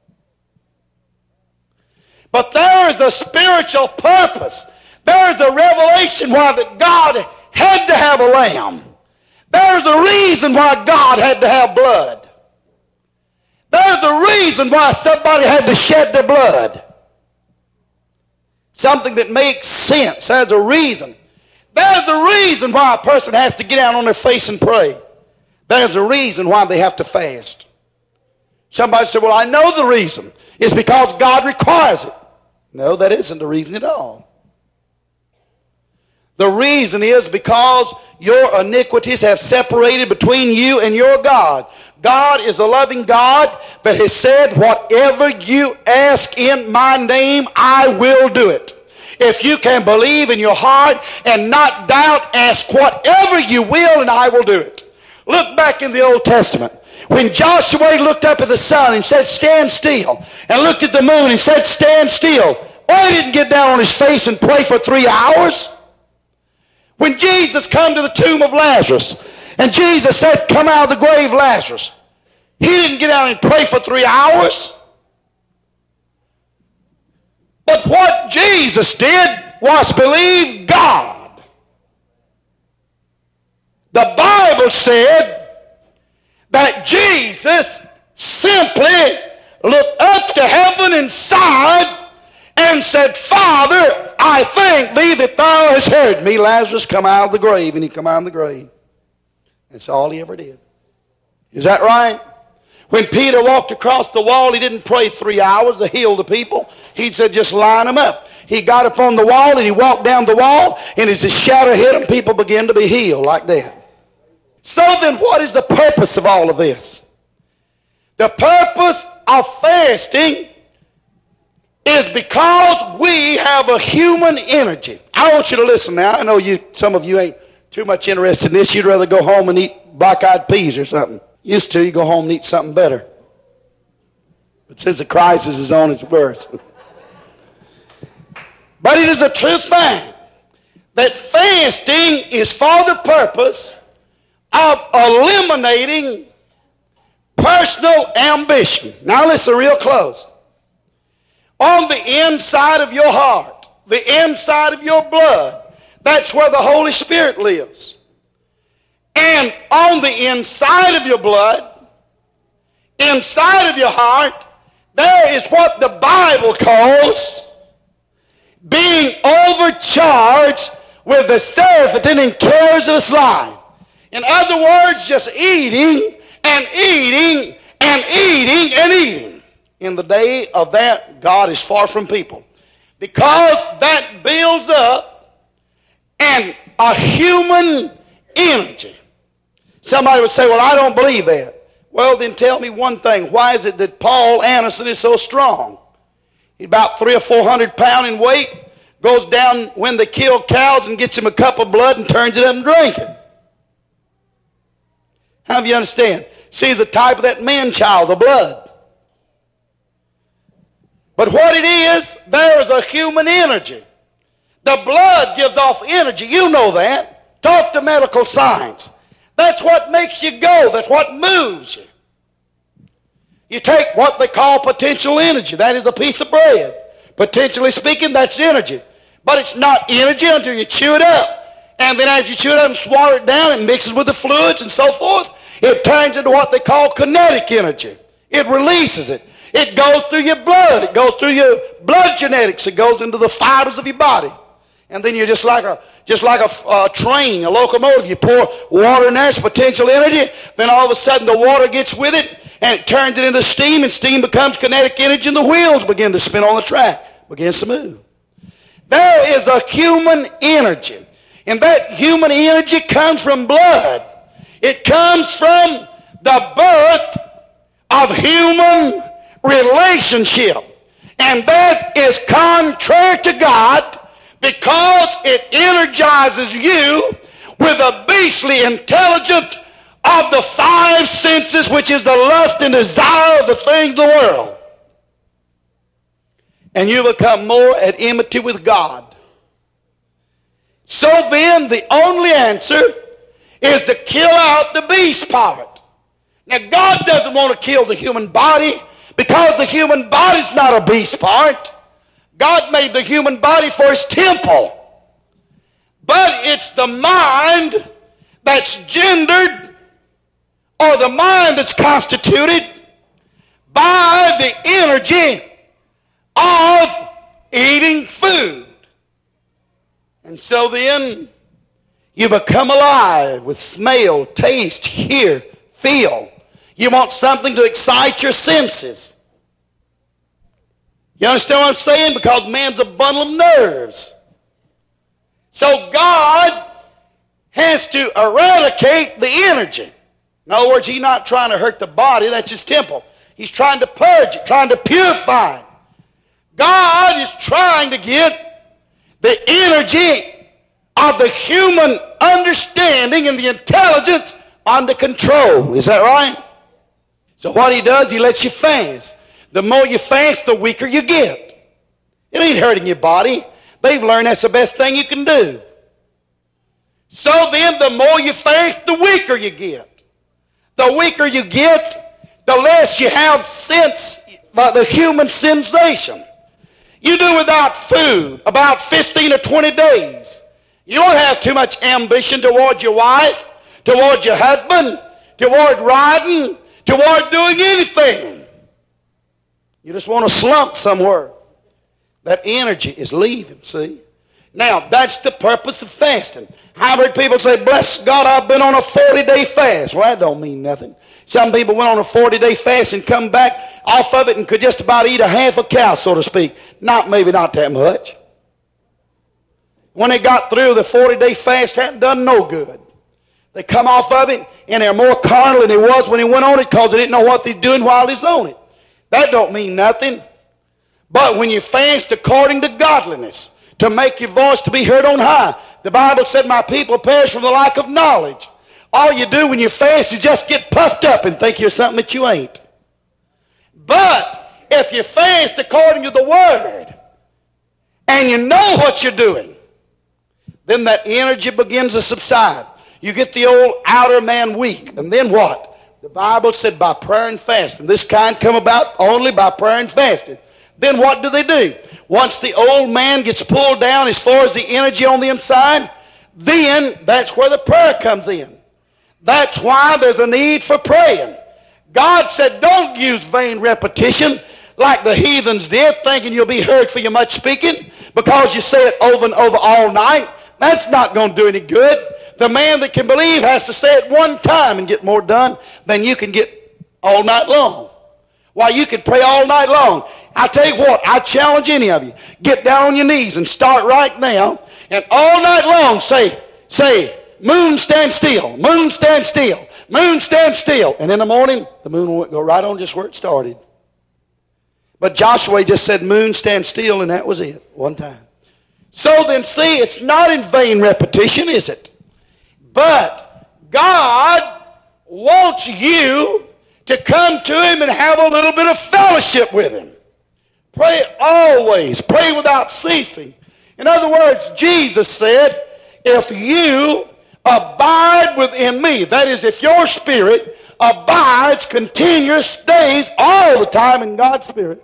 But there is a spiritual purpose. There is a revelation why that God had to have a lamb. There's a reason why God had to have blood. There's a reason why somebody had to shed their blood. Something that makes sense. There's a reason. There's a reason why a person has to get down on their face and pray. There's a reason why they have to fast. Somebody said, well, I know the reason. It's because God requires it. No, that isn't the reason at all. The reason is because your iniquities have separated between you and your God. God is a loving God that has said, whatever you ask in my name, I will do it. If you can believe in your heart and not doubt, ask whatever you will and I will do it. Look back in the Old Testament. When Joshua looked up at the sun and said, stand still, and looked at the moon and said, stand still, why he didn't get down on his face and pray for three hours? When Jesus come to the tomb of Lazarus And Jesus said, come out of the grave, Lazarus. He didn't get out and pray for three hours. But what Jesus did was believe God. The Bible said that Jesus simply looked up to heaven and sighed and said, Father, I thank thee that thou hast heard me. Lazarus, come out of the grave. And he come out of the grave. That's all he ever did. Is that right? When Peter walked across the wall, he didn't pray three hours to heal the people. He said, just line them up. He got up on the wall and he walked down the wall, and as his shadow hit them, people began to be healed like that. So then what is the purpose of all of this? The purpose of fasting is because we have a human energy. I want you to listen now. I know you, some of you ain't too much interested in this. You'd rather go home and eat black-eyed peas or something. Used to, you go home and eat something better. But since the crisis is on, it's worse. But it is a true fact that fasting is for the purpose of eliminating personal ambition. Now listen real close. On the inside of your heart, the inside of your blood, that's where the Holy Spirit lives. And on the inside of your blood, inside of your heart, there is what the Bible calls being overcharged with the surfeiting and cares of this life. In other words, just eating and eating and eating and eating. In the day of that, God is far from people. Because that builds up and a human energy. Somebody would say, well, I don't believe that. Well, then tell me one thing. Why is it that Paul Anderson is so strong? He's about three or four hundred pounds in weight, goes down when they kill cows and gets him a cup of blood and turns it up and drink it. How do you understand? She's the type of that man-child, the blood. But what it is, there is a human energy. The blood gives off energy. You know that. Talk to medical science. That's what makes you go. That's what moves you. You take what they call potential energy. That is a piece of bread. Potentially speaking, that's energy. But it's not energy until you chew it up. And then as you chew it up and swallow it down, it mixes with the fluids and so forth. It turns into what they call kinetic energy. It releases it. It goes through your blood. It goes through your blood genetics. It goes into the fibers of your body. And then you're just like a just like a, a train, a locomotive. You pour water in there, it's potential energy. Then all of a sudden the water gets with it, and it turns it into steam, and steam becomes kinetic energy, and the wheels begin to spin on the track, begins to move. There is a human energy, and that human energy comes from blood. It comes from the birth of human relationship, and that is contrary to God, because it energizes you with a beastly intelligence of the five senses, which is the lust and desire of the things of the world. And you become more at enmity with God. So then, the only answer is to kill out the beast part. Now, God doesn't want to kill the human body because the human body is not a beast part. God made the human body for His temple. But it's the mind that's gendered, or the mind that's constituted by the energy of eating food. And so then you become alive with smell, taste, hear, feel. You want something to excite your senses. You understand what I'm saying? Because man's a bundle of nerves. So God has to eradicate the energy. In other words, He's not trying to hurt the body. That's His temple. He's trying to purge it, trying to purify it. God is trying to get the energy of the human understanding and the intelligence under control. Is that right? So what He does, He lets you fast. The more you fast, the weaker you get. It ain't hurting your body. They've learned that's the best thing you can do. So then, the more you fast, the weaker you get. The weaker you get, the less you have sense, uh, the human sensation. You do without food about fifteen or twenty days. You don't have too much ambition toward your wife, toward your husband, toward riding, toward doing anything. You just want to slump somewhere. That energy is leaving, see? Now, that's the purpose of fasting. I've heard people say, bless God, I've been on a forty-day fast. Well, that don't mean nothing. Some people went on a forty-day fast and come back off of it and could just about eat a half a cow, so to speak. Not, maybe not that much. When they got through, the forty-day fast hadn't done no good. They come off of it, and they're more carnal than he was when he went on it because they didn't know what they're doing while he's on it. That don't mean nothing. But when you fast according to godliness, to make your voice to be heard on high, the Bible said, my people perish from the lack of knowledge. All you do when you fast is just get puffed up and think you're something that you ain't. But if you fast according to the Word, and you know what you're doing, then that energy begins to subside. You get the old outer man weak. And then what? The Bible said by prayer and fasting. This kind come about only by prayer and fasting. Then what do they do? Once the old man gets pulled down as far as the energy on the inside, then that's where the prayer comes in. That's why there's a need for praying. God said don't use vain repetition like the heathens did, thinking you'll be heard for your much speaking because you say it over and over all night. That's not going to do any good. The man that can believe has to say it one time and get more done than you can get all night long. Why, you can pray all night long. I tell you what, I challenge any of you. Get down on your knees and start right now. And all night long say, say, moon stand still, moon stand still, moon stand still. And in the morning, the moon will go right on just where it started. But Joshua just said, moon stand still, and that was it, one time. So then, see, it's not in vain repetition, is it? But God wants you to come to Him and have a little bit of fellowship with Him. Pray always. Pray without ceasing. In other words, Jesus said, if you abide within me, that is, if your spirit abides, continuous, stays all the time in God's Spirit,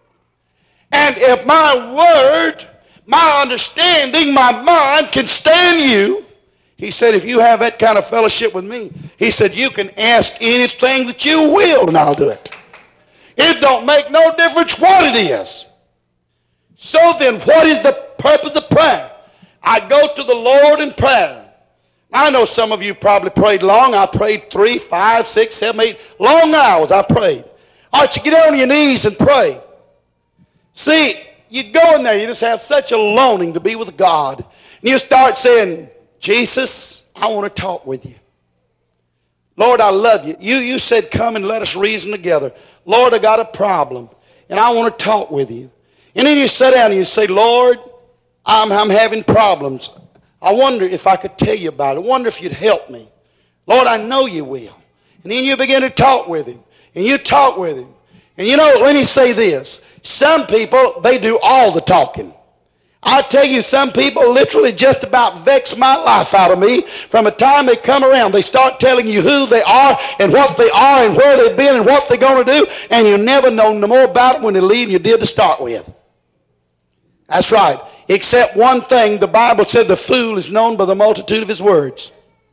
and if my word, my understanding, my mind can stand you, He said, if you have that kind of fellowship with me, He said, you can ask anything that you will, and I'll do it. It don't make no difference what it is. So then, what is the purpose of prayer? I go to the Lord in prayer. I know some of you probably prayed long. I prayed three, five, six, seven, eight, long hours I prayed. All right, you get down on your knees and pray. See, you go in there, you just have such a longing to be with God. And you start saying, Jesus, I want to talk with you. Lord, I love you. You, you said, come and let us reason together. Lord, I got a problem, and I want to talk with you. And then you sit down and you say, Lord, I'm, I'm having problems. I wonder if I could tell you about it. I wonder if you'd help me. Lord, I know you will. And then you begin to talk with Him, and you talk with Him. And you know, let me say this. Some people, they do all the talking. I tell you, some people literally just about vex my life out of me. From the time they come around, they start telling you who they are and what they are and where they've been and what they're going to do, and you never know no more about it when they leave than you did to start with. That's right. Except one thing, the Bible said the fool is known by the multitude of his words.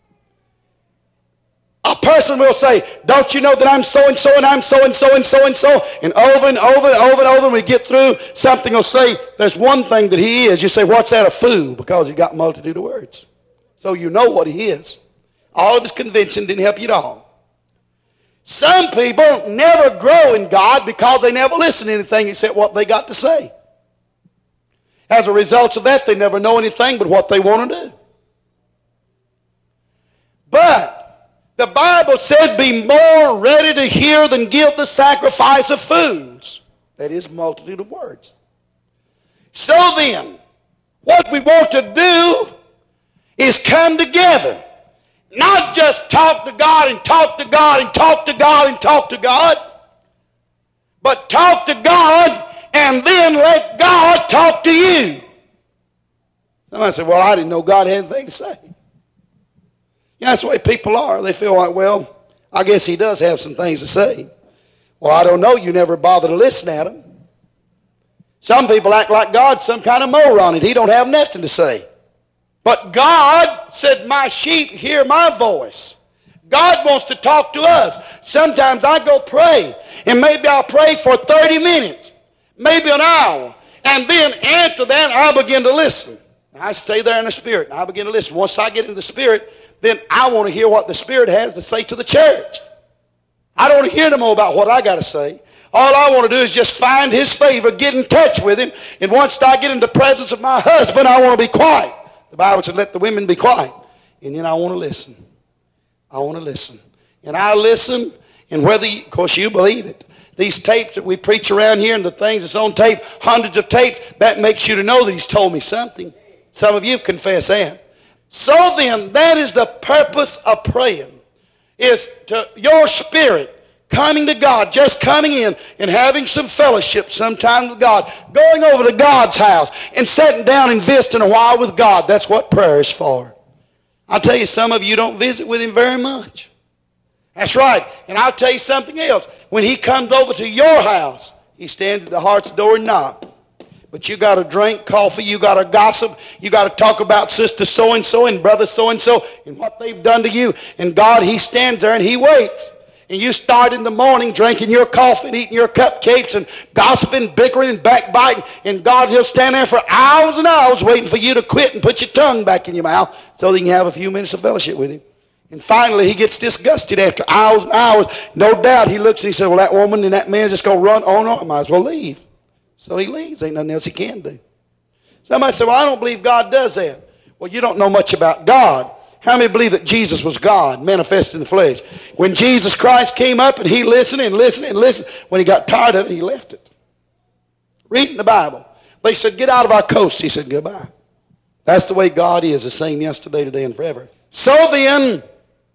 A person will say, don't you know that I'm so-and-so and I'm so-and-so and so-and-so? And over and over and over and over, when we get through, something will say, there's one thing that he is. You say, what's that? A fool, because he got a multitude of words. So you know what he is. All of his conviction didn't help you at all. Some people never grow in God because they never listen to anything except what they got to say. As a result of that, they never know anything but what they want to do. But the Bible said, be more ready to hear than give the sacrifice of fools. That is multitude of words. So then, what we want to do is come together. Not just talk to God and talk to God and talk to God and talk to God, but talk to God and then let God talk to you. Somebody said, well, I didn't know God had anything to say. You know, that's the way people are. They feel like, well, I guess he does have some things to say. Well, I don't know. You never bother to listen at him. Some people act like God's some kind of moron and he don't have nothing to say. But God said, my sheep hear my voice. God wants to talk to us. Sometimes I go pray, and maybe I'll pray for thirty minutes, maybe an hour, and then after that I begin to listen. I stay there in the Spirit, and I begin to listen. Once I get in the Spirit, then I want to hear what the Spirit has to say to the church. I don't want to hear no more about what I got to say. All I want to do is just find His favor, get in touch with Him, and once I get in the presence of my husband, I want to be quiet. The Bible said, let the women be quiet. And then I want to listen. I want to listen. And I listen, and whether, you, of course, you believe it. These tapes that we preach around here and the things that's on tape, hundreds of tapes, that makes you to know that He's told me something. Some of you confess that. So then, that is the purpose of praying, is to your spirit coming to God, just coming in and having some fellowship sometime with God, going over to God's house and sitting down and visiting a while with God. That's what prayer is for. I'll tell you, some of you don't visit with Him very much. That's right. And I'll tell you something else. When He comes over to your house, He stands at the heart's door and knocks. But you got to drink coffee, you got to gossip, you got to talk about sister so-and-so and brother so-and-so and what they've done to you. And God, He stands there and He waits. And you start in the morning drinking your coffee and eating your cupcakes and gossiping, bickering, and backbiting. And God, He'll stand there for hours and hours waiting for you to quit and put your tongue back in your mouth so that you can have a few minutes of fellowship with Him. And finally, He gets disgusted after hours and hours. No doubt, He looks and He says, well, that woman and that man's just going to run on. I might as well leave. So he leaves. Ain't nothing else he can do. Somebody said, well, I don't believe God does that. Well, you don't know much about God. How many believe that Jesus was God, manifest in the flesh? When Jesus Christ came up and He listened and listened and listened, when He got tired of it, He left it. Reading the Bible. They said, get out of our coast. He said, goodbye. That's the way God is, the same yesterday, today, and forever. So then,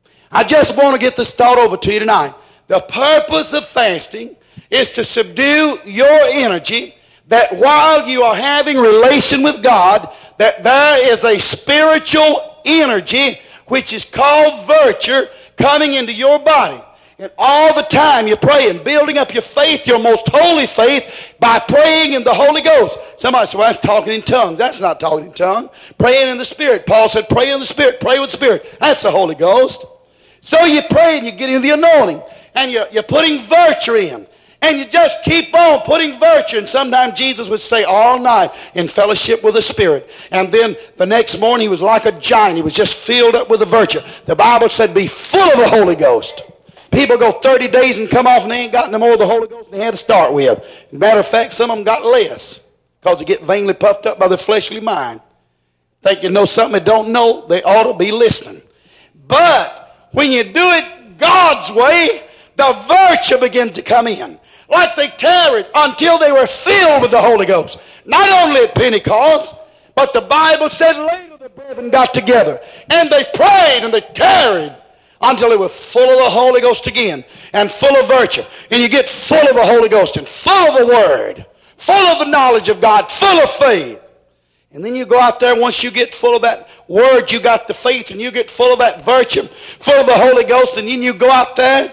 I just want to get this thought over to you tonight. The purpose of fasting is to subdue your energy, that while you are having relation with God, that there is a spiritual energy which is called virtue coming into your body. And all the time you're praying, building up your faith, your most holy faith, by praying in the Holy Ghost. Somebody said, well, that's talking in tongues. That's not talking in tongues. Praying in the Spirit. Paul said, pray in the Spirit. Pray with the Spirit. That's the Holy Ghost. So you pray and you get into the anointing. And you're, you're putting virtue in. And you just keep on putting virtue. And sometimes Jesus would stay all night in fellowship with the Spirit. And then the next morning he was like a giant. He was just filled up with the virtue. The Bible said be full of the Holy Ghost. People go thirty days and come off and they ain't got no more of the Holy Ghost than they had to start with. As a matter of fact, some of them got less. Because they get vainly puffed up by the fleshly mind. Think you know something they don't know, they ought to be listening. But when you do it God's way, the virtue begins to come in. Like they tarried until they were filled with the Holy Ghost. Not only at Pentecost, but the Bible said later the brethren got together. And they prayed and they tarried until they were full of the Holy Ghost again. And full of virtue. And you get full of the Holy Ghost and full of the Word. Full of the knowledge of God. Full of faith. And then you go out there, once you get full of that Word, you got the faith, and you get full of that virtue, full of the Holy Ghost, and then you go out there,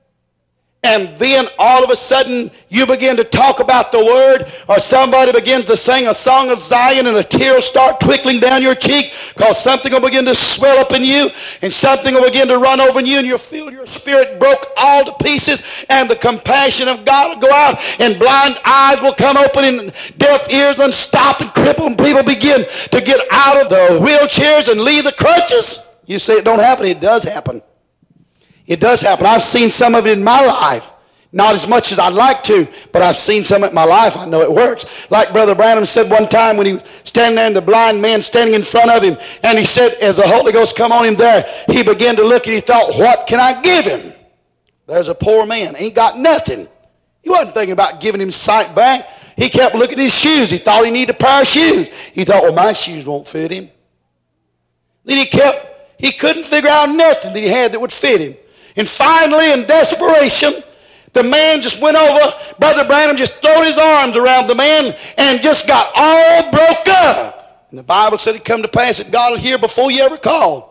and then all of a sudden you begin to talk about the Word, or somebody begins to sing a song of Zion and a tear will start trickling down your cheek because something will begin to swell up in you and something will begin to run over in you and you'll feel your spirit broke all to pieces and the compassion of God will go out and blind eyes will come open and deaf ears unstop and cripple and people begin to get out of the wheelchairs and leave the crutches. You say it don't happen. It does happen. It does happen. I've seen some of it in my life. Not as much as I'd like to, but I've seen some of it in my life. I know it works. Like Brother Branham said one time when he was standing there and the blind man standing in front of him, and he said, as the Holy Ghost come on him there, he began to look and he thought, what can I give him? There's a poor man. Ain't got nothing. He wasn't thinking about giving him sight back. He kept looking at his shoes. He thought he needed a pair of shoes. He thought, well, my shoes won't fit him. Then he kept, he couldn't figure out nothing that he had that would fit him. And finally, in desperation, the man just went over. Brother Branham just threw his arms around the man and just got all broke up. And the Bible said it come to pass that God will hear before you ever call.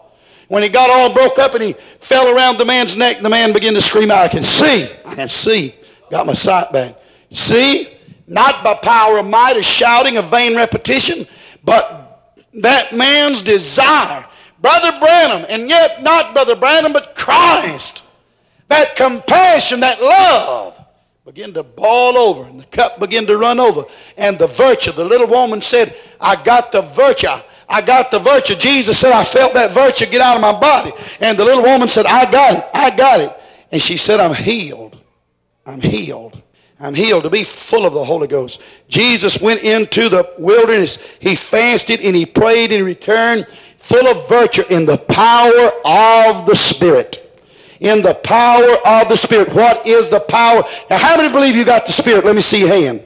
When he got all broke up and he fell around the man's neck, the man began to scream out, I can see, I can see. Got my sight back. See, not by power of might or shouting of vain repetition, but that man's desire. Brother Branham, and yet not Brother Branham, but Christ. That compassion, that love began to boil over, and the cup began to run over. And the virtue, the little woman said, I got the virtue. I got the virtue. Jesus said, I felt that virtue get out of my body. And the little woman said, I got it. I got it. And she said, I'm healed. I'm healed. I'm healed to be full of the Holy Ghost. Jesus went into the wilderness. He fasted and he prayed and he returned full of virtue in the power of the Spirit. In the power of the Spirit. What is the power? Now, how many believe you got the Spirit? Let me see your hand.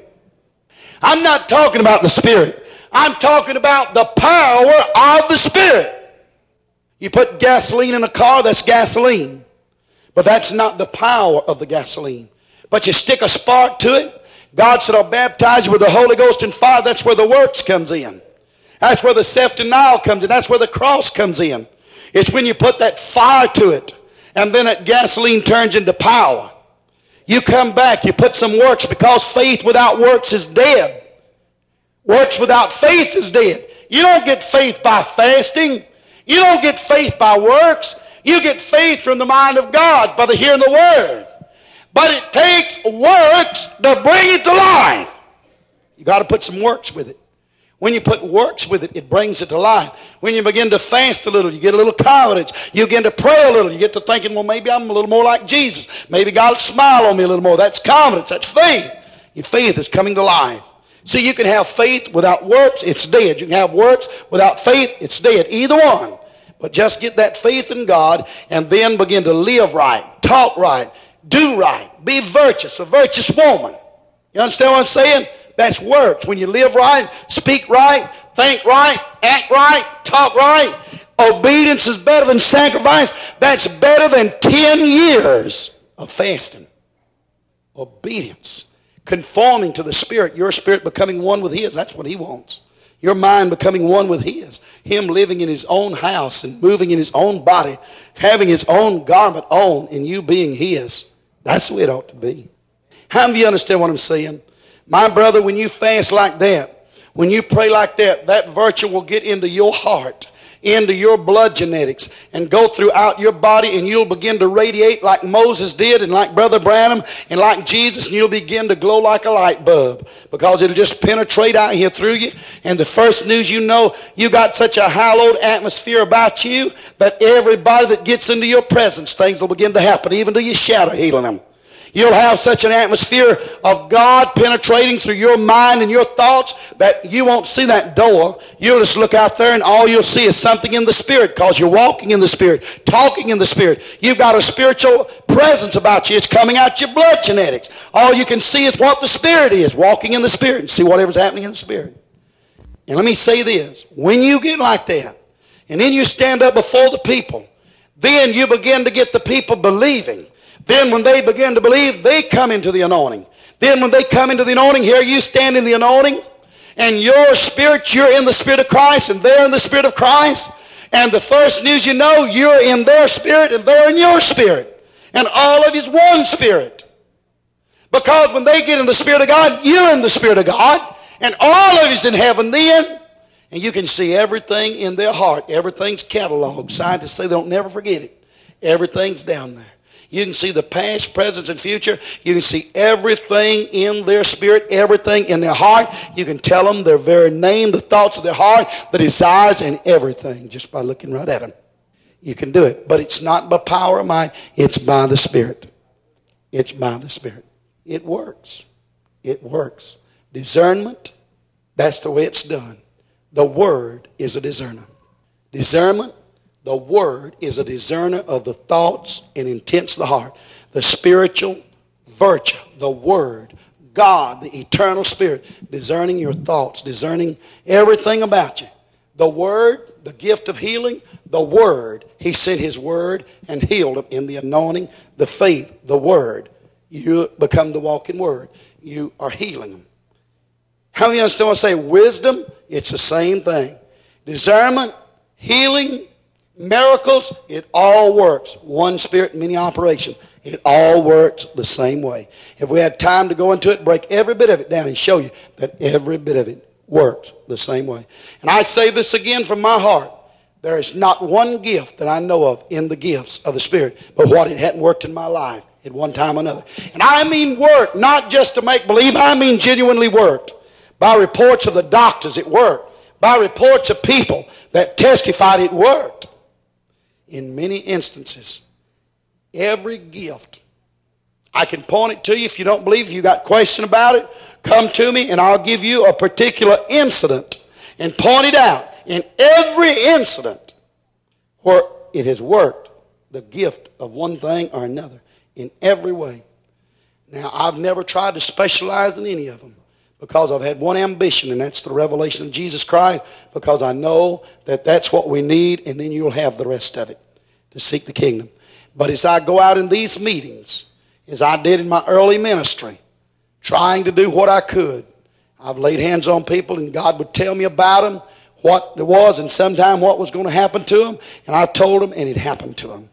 I'm not talking about the Spirit. I'm talking about the power of the Spirit. You put gasoline in a car, that's gasoline. But that's not the power of the gasoline. But you stick a spark to it. God said, I'll baptize you with the Holy Ghost and fire. That's where the works comes in. That's where the self-denial comes in. That's where the cross comes in. It's when you put that fire to it. And then that gasoline turns into power. You come back, you put some works, because faith without works is dead. Works without faith is dead. You don't get faith by fasting. You don't get faith by works. You get faith from the mind of God by the hearing the Word. But it takes works to bring it to life. You got to put some works with it. When you put works with it, it brings it to life. When you begin to fast a little, you get a little confidence. You begin to pray a little. You get to thinking, well, maybe I'm a little more like Jesus. Maybe God will smile on me a little more. That's confidence. That's faith. Your faith is coming to life. See, you can have faith without works, it's dead. You can have works without faith, it's dead. Either one. But just get that faith in God and then begin to live right, talk right, do right, be virtuous, a virtuous woman. You understand what I'm saying? That's works. When you live right, speak right, think right, act right, talk right, obedience is better than sacrifice. That's better than ten years of fasting. Obedience. Conforming to the Spirit, your spirit becoming one with His. That's what He wants. Your mind becoming one with His. Him living in His own house and moving in His own body, having His own garment on, and you being His. That's the way it ought to be. How many of you understand what I'm saying? My brother, when you fast like that, when you pray like that, that virtue will get into your heart, into your blood genetics, and go throughout your body, and you'll begin to radiate like Moses did, and like Brother Branham, and like Jesus, and you'll begin to glow like a light bulb, because it'll just penetrate out here through you, and the first news you know, you got such a hallowed atmosphere about you, that everybody that gets into your presence, things will begin to happen, even to your shadow healing them. You'll have such an atmosphere of God penetrating through your mind and your thoughts that you won't see that door. You'll just look out there and all you'll see is something in the Spirit, because you're walking in the Spirit, talking in the Spirit. You've got a spiritual presence about you. It's coming out your blood genetics. All you can see is what the Spirit is, walking in the Spirit, and see whatever's happening in the Spirit. And let me say this. When you get like that, and then you stand up before the people, then you begin to get the people believing. Then when they begin to believe, they come into the anointing. Then when they come into the anointing, here you stand in the anointing, and your spirit, you're in the Spirit of Christ, and they're in the Spirit of Christ. And the first news you know, you're in their spirit, and they're in your spirit. And all of you is one spirit. Because when they get in the Spirit of God, you're in the Spirit of God. And all of you's in heaven then. And you can see everything in their heart. Everything's cataloged. Scientists say they'll never forget it. Everything's down there. You can see the past, present, and future. You can see everything in their spirit, everything in their heart. You can tell them their very name, the thoughts of their heart, the desires, and everything just by looking right at them. You can do it. But it's not by power of might. It's by the Spirit. It's by the Spirit. It works. It works. Discernment, that's the way it's done. The Word is a discerner. Discernment, the Word is a discerner of the thoughts and intents of the heart. The spiritual virtue, the Word, God, the eternal Spirit, discerning your thoughts, discerning everything about you. The Word, the gift of healing, the Word. He sent His Word and healed them in the anointing, the faith, the Word. You become the walking Word. You are healing them. How many understand what I say? Wisdom, it's the same thing. Discernment, healing, Miracles, it all works. One Spirit, many operations. It all works the same way. If we had time to go into it, break every bit of it down and show you that every bit of it works the same way. And I say this again from my heart. There is not one gift that I know of in the gifts of the Spirit, but what it hadn't worked in my life at one time or another. And I mean worked, not just to make believe. I mean genuinely worked. By reports of the doctors, it worked. By reports of people that testified, it worked. In many instances, every gift, I can point it to you. If you don't believe, if you got a question about it, come to me and I'll give you a particular incident and point it out. In every incident where it has worked, the gift of one thing or another, in every way. Now, I've never tried to specialize in any of them because I've had one ambition, and that's the revelation of Jesus Christ, because I know that that's what we need, and then you'll have the rest of it, to seek the kingdom. But as I go out in these meetings, as I did in my early ministry, trying to do what I could, I've laid hands on people, and God would tell me about them, what there was, and sometime what was going to happen to them, and I told them, and it happened to them.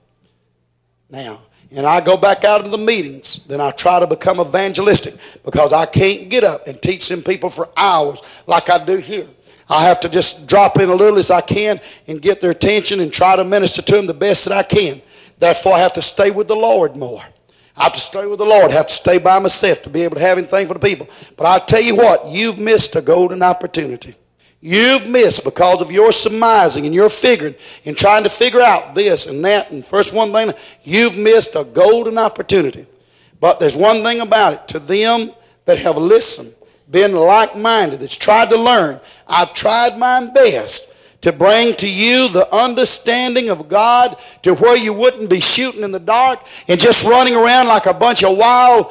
Now, and I go back out into the meetings, then I try to become evangelistic, because I can't get up and teach them people for hours like I do here. I have to just drop in a little as I can and get their attention and try to minister to them the best that I can. Therefore, I have to stay with the Lord more. I have to stay with the Lord. I have to stay by myself to be able to have anything for the people. But I tell you what, you've missed a golden opportunity. You've missed because of your surmising and your figuring and trying to figure out this and that and first one thing. You've missed a golden opportunity. But there's one thing about it. To them that have listened, been like-minded, that's tried to learn, I've tried my best to bring to you the understanding of God to where you wouldn't be shooting in the dark and just running around like a bunch of wild,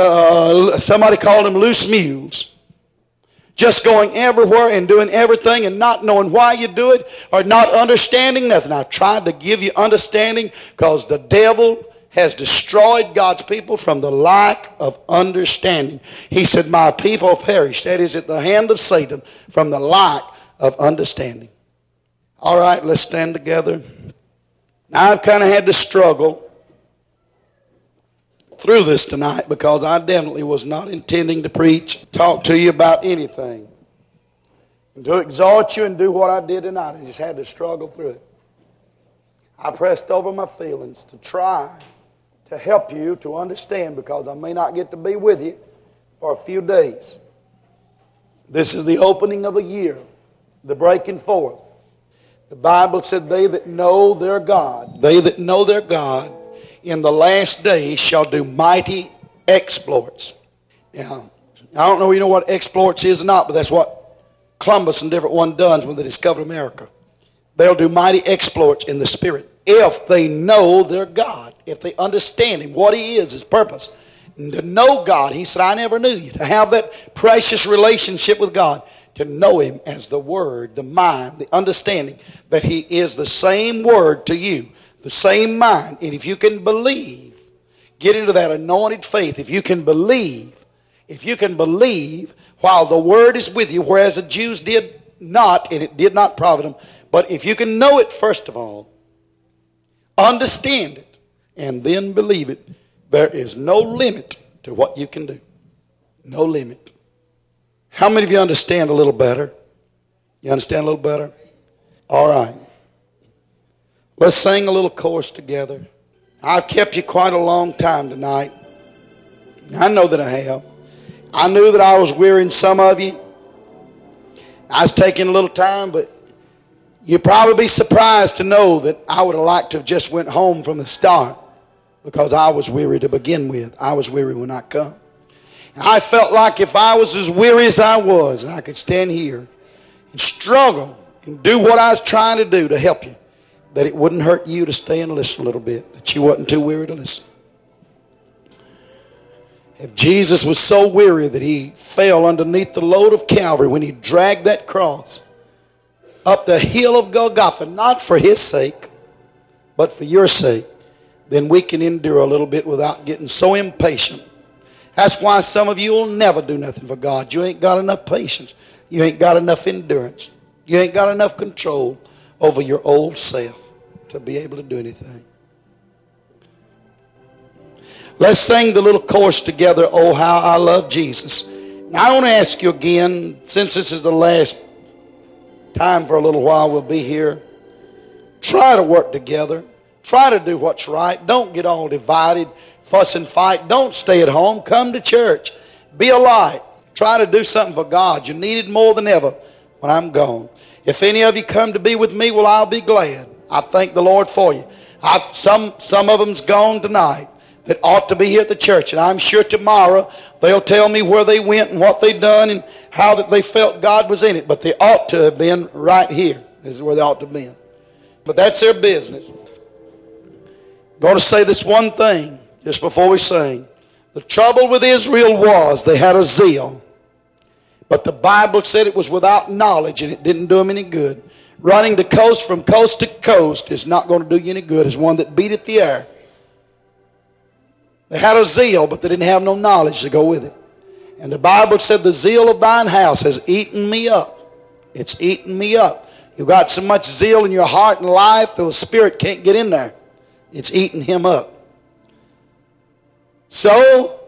uh, somebody called them loose mules. Just going everywhere and doing everything and not knowing why you do it or not understanding nothing. I've tried to give you understanding because the devil has destroyed God's people from the lack of understanding. He said, my people perish. That is at the hand of Satan from the lack of understanding. All right, let's stand together. Now, I've kind of had to struggle through this tonight because I definitely was not intending to preach, talk to you about anything, and to exhort you and do what I did tonight. I just had to struggle through it. I pressed over my feelings to try to help you to understand because I may not get to be with you for a few days. This is the opening of a year, the breaking forth. The Bible said they that know their God, they that know their God, in the last days shall do mighty exploits. Now, I don't know if you know what exploits is or not, but that's what Columbus and different ones done when they discovered America. They'll do mighty exploits in the Spirit if they know their God, if they understand Him, what He is, His purpose. And to know God, He said, I never knew you. To have that precious relationship with God, to know Him as the Word, the mind, the understanding that He is the same Word to you. The same mind. And if you can believe, get into that anointed faith. If you can believe, if you can believe while the Word is with you, whereas the Jews did not, and it did not profit them. But if you can know it first of all, understand it, and then believe it, there is no limit to what you can do. No limit. How many of you understand a little better? You understand a little better? All right. Let's sing a little chorus together. I've kept you quite a long time tonight. I know that I have. I knew that I was wearying some of you. I was taking a little time, but you'd probably be surprised to know that I would have liked to have just went home from the start because I was weary to begin with. I was weary when I come. And I felt like if I was as weary as I was, and I could stand here and struggle and do what I was trying to do to help you, that it wouldn't hurt you to stay and listen a little bit, that you wasn't too weary to listen. If Jesus was so weary that He fell underneath the load of Calvary when He dragged that cross up the hill of Golgotha, not for His sake, but for your sake, then we can endure a little bit without getting so impatient. That's why some of you will never do nothing for God. You ain't got enough patience. You ain't got enough endurance. You ain't got enough control over your old self. to be able to do anything. Let's sing the little chorus together, Oh, How I Love Jesus. Now, I want to ask you again, since this is the last time for a little while we'll be here, try to work together. Try to do what's right. Don't get all divided, fuss and fight. Don't stay at home. Come to church. Be a light. Try to do something for God. You need it more than ever when I'm gone. If any of you come to be with me, well, I'll be glad. I thank the Lord for you. I, some, some of them's gone tonight that ought to be here at the church. And I'm sure tomorrow they'll tell me where they went and what they done and how that they felt God was in it. But they ought to have been right here. This is where they ought to have been. But that's their business. I'm going to say this one thing just before we sing. The trouble with Israel was they had a zeal. But the Bible said it was without knowledge and it didn't do them any good. Running to coast from coast to coast is not going to do you any good as one that beateth the air. They had a zeal, but they didn't have no knowledge to go with it. And the Bible said the zeal of thine house has eaten me up. It's eaten me up. You've got so much zeal in your heart and life that the Spirit can't get in there. It's eating him up. So,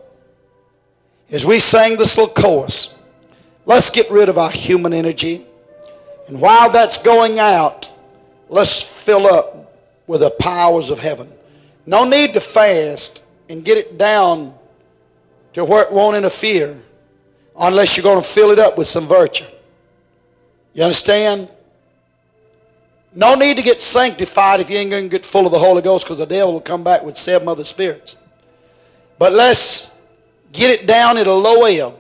as we sang this little chorus, let's get rid of our human energy. And while that's going out, let's fill up with the powers of heaven. No need to fast and get it down to where it won't interfere unless you're going to fill it up with some virtue. You understand? No need to get sanctified if you ain't going to get full of the Holy Ghost, because the devil will come back with seven other spirits. But let's get it down at a low ebb.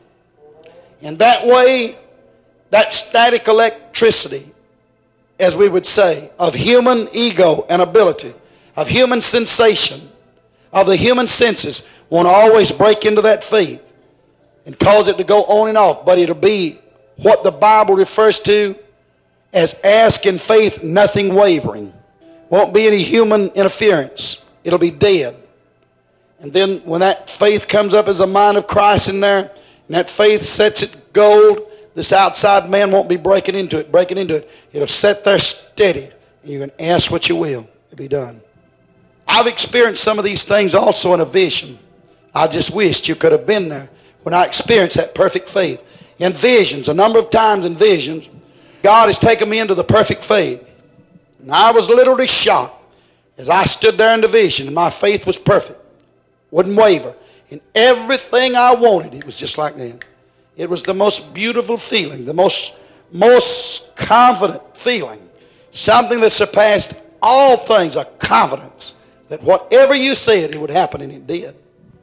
And that way, that static electricity, as we would say, of human ego and ability, of human sensation, of the human senses, won't always break into that faith and cause it to go on and off. But it'll be what the Bible refers to as ask in faith, nothing wavering. Won't be any human interference. It'll be dead. And then when that faith comes up as a mind of Christ in there, and that faith sets it gold, this outside man won't be breaking into it, breaking into it. It'll sit there steady, and you can ask what you will. It'll be done. I've experienced some of these things also in a vision. I just wished you could have been there when I experienced that perfect faith. In visions, a number of times in visions, God has taken me into the perfect faith. And I was literally shocked as I stood there in the vision, and my faith was perfect. Wouldn't waver. And everything I wanted, it was just like that. It was the most beautiful feeling, the most, most confident feeling. Something that surpassed all things, a confidence that whatever you said, it would happen, and it did.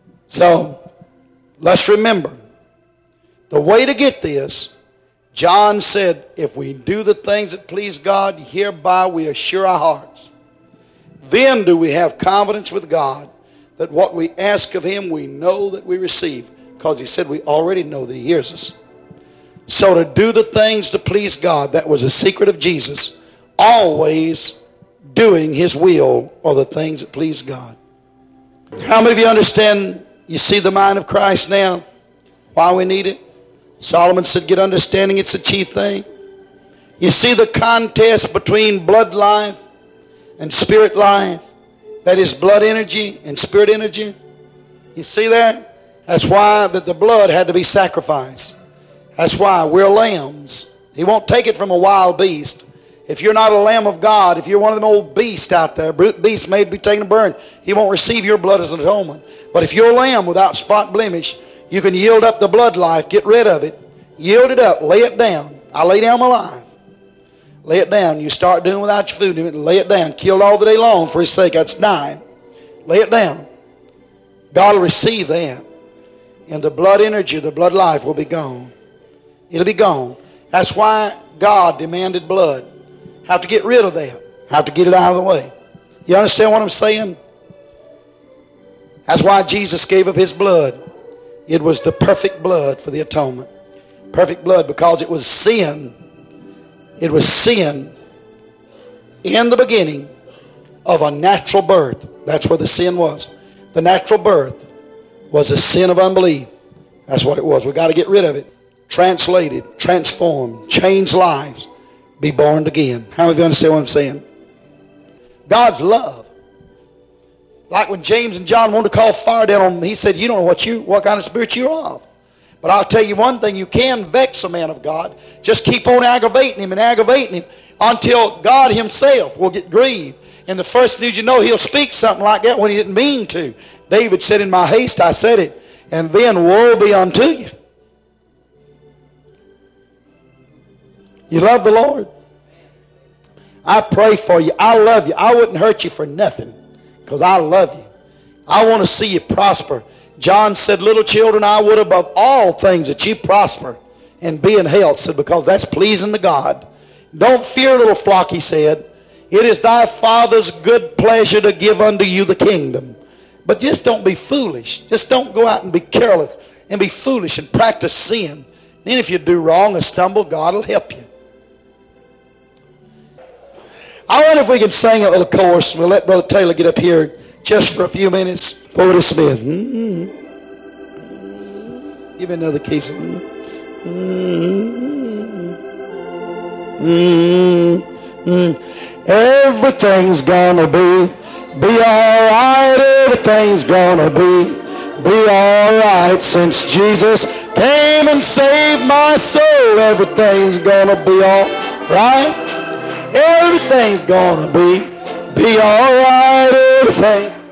So, let's remember, the way to get this, John said, if we do the things that please God, hereby we assure our hearts. Then do we have confidence with God that what we ask of him, we know that we receive. Because he said we already know that he hears us. So to do the things to please God, that was the secret of Jesus. Always doing his will are the things that please God. How many of you understand, you see the mind of Christ now? Why we need it? Solomon said, get understanding, it's the chief thing. You see the contest between blood life and spirit life. That is blood energy and spirit energy. You see that? That's why that the blood had to be sacrificed. That's why we're lambs. He won't take it from a wild beast. If you're not a lamb of God, if you're one of them old beasts out there, brute beasts made to be taken and burned, he won't receive your blood as an atonement. But if you're a lamb without spot blemish, you can yield up the blood life, get rid of it, yield it up, lay it down. I lay down my life. Lay it down. You start doing without your food, lay it down. Killed all the day long for his sake. That's dying. Lay it down. God will receive that. And the blood energy, the blood life will be gone. It'll be gone. That's why God demanded blood. Have to get rid of that. Have to get it out of the way. You understand what I'm saying? That's why Jesus gave up his blood. It was the perfect blood for the atonement. Perfect blood because it was sin. It was sin in the beginning of a natural birth. That's where the sin was. The natural birth was a sin of unbelief. That's what it was. We've got to get rid of it. Translated, transformed, change lives, be born again. How many of you understand what I'm saying? God's love. Like when James and John wanted to call fire down on him, he said, you don't know what you what kind of spirit you're of. But I'll tell you one thing, you can vex a man of God. Just keep on aggravating him and aggravating him until God himself will get grieved. And the first news you know, he'll speak something like that when he didn't mean to. David said, in my haste I said it, and then woe be unto you. You love the Lord? I pray for you. I love you. I wouldn't hurt you for nothing because I love you. I want to see you prosper. John said, little children, I would above all things that you prosper and be in health, said, because that's pleasing to God. Don't fear, little flock, he said. It is thy Father's good pleasure to give unto you the kingdom. But just don't be foolish. Just don't go out and be careless and be foolish and practice sin. And if you do wrong or stumble, God will help you. I wonder if we can sing a little chorus. We'll let Brother Taylor get up here just for a few minutes before we dismiss. Mm-hmm. Give me another key. Mm-hmm. Mm-hmm. Everything's gonna be, be alright. Everything's gonna be, be alright. Since Jesus came and saved my soul, everything's gonna be alright. Everything's gonna be, be alright, everything.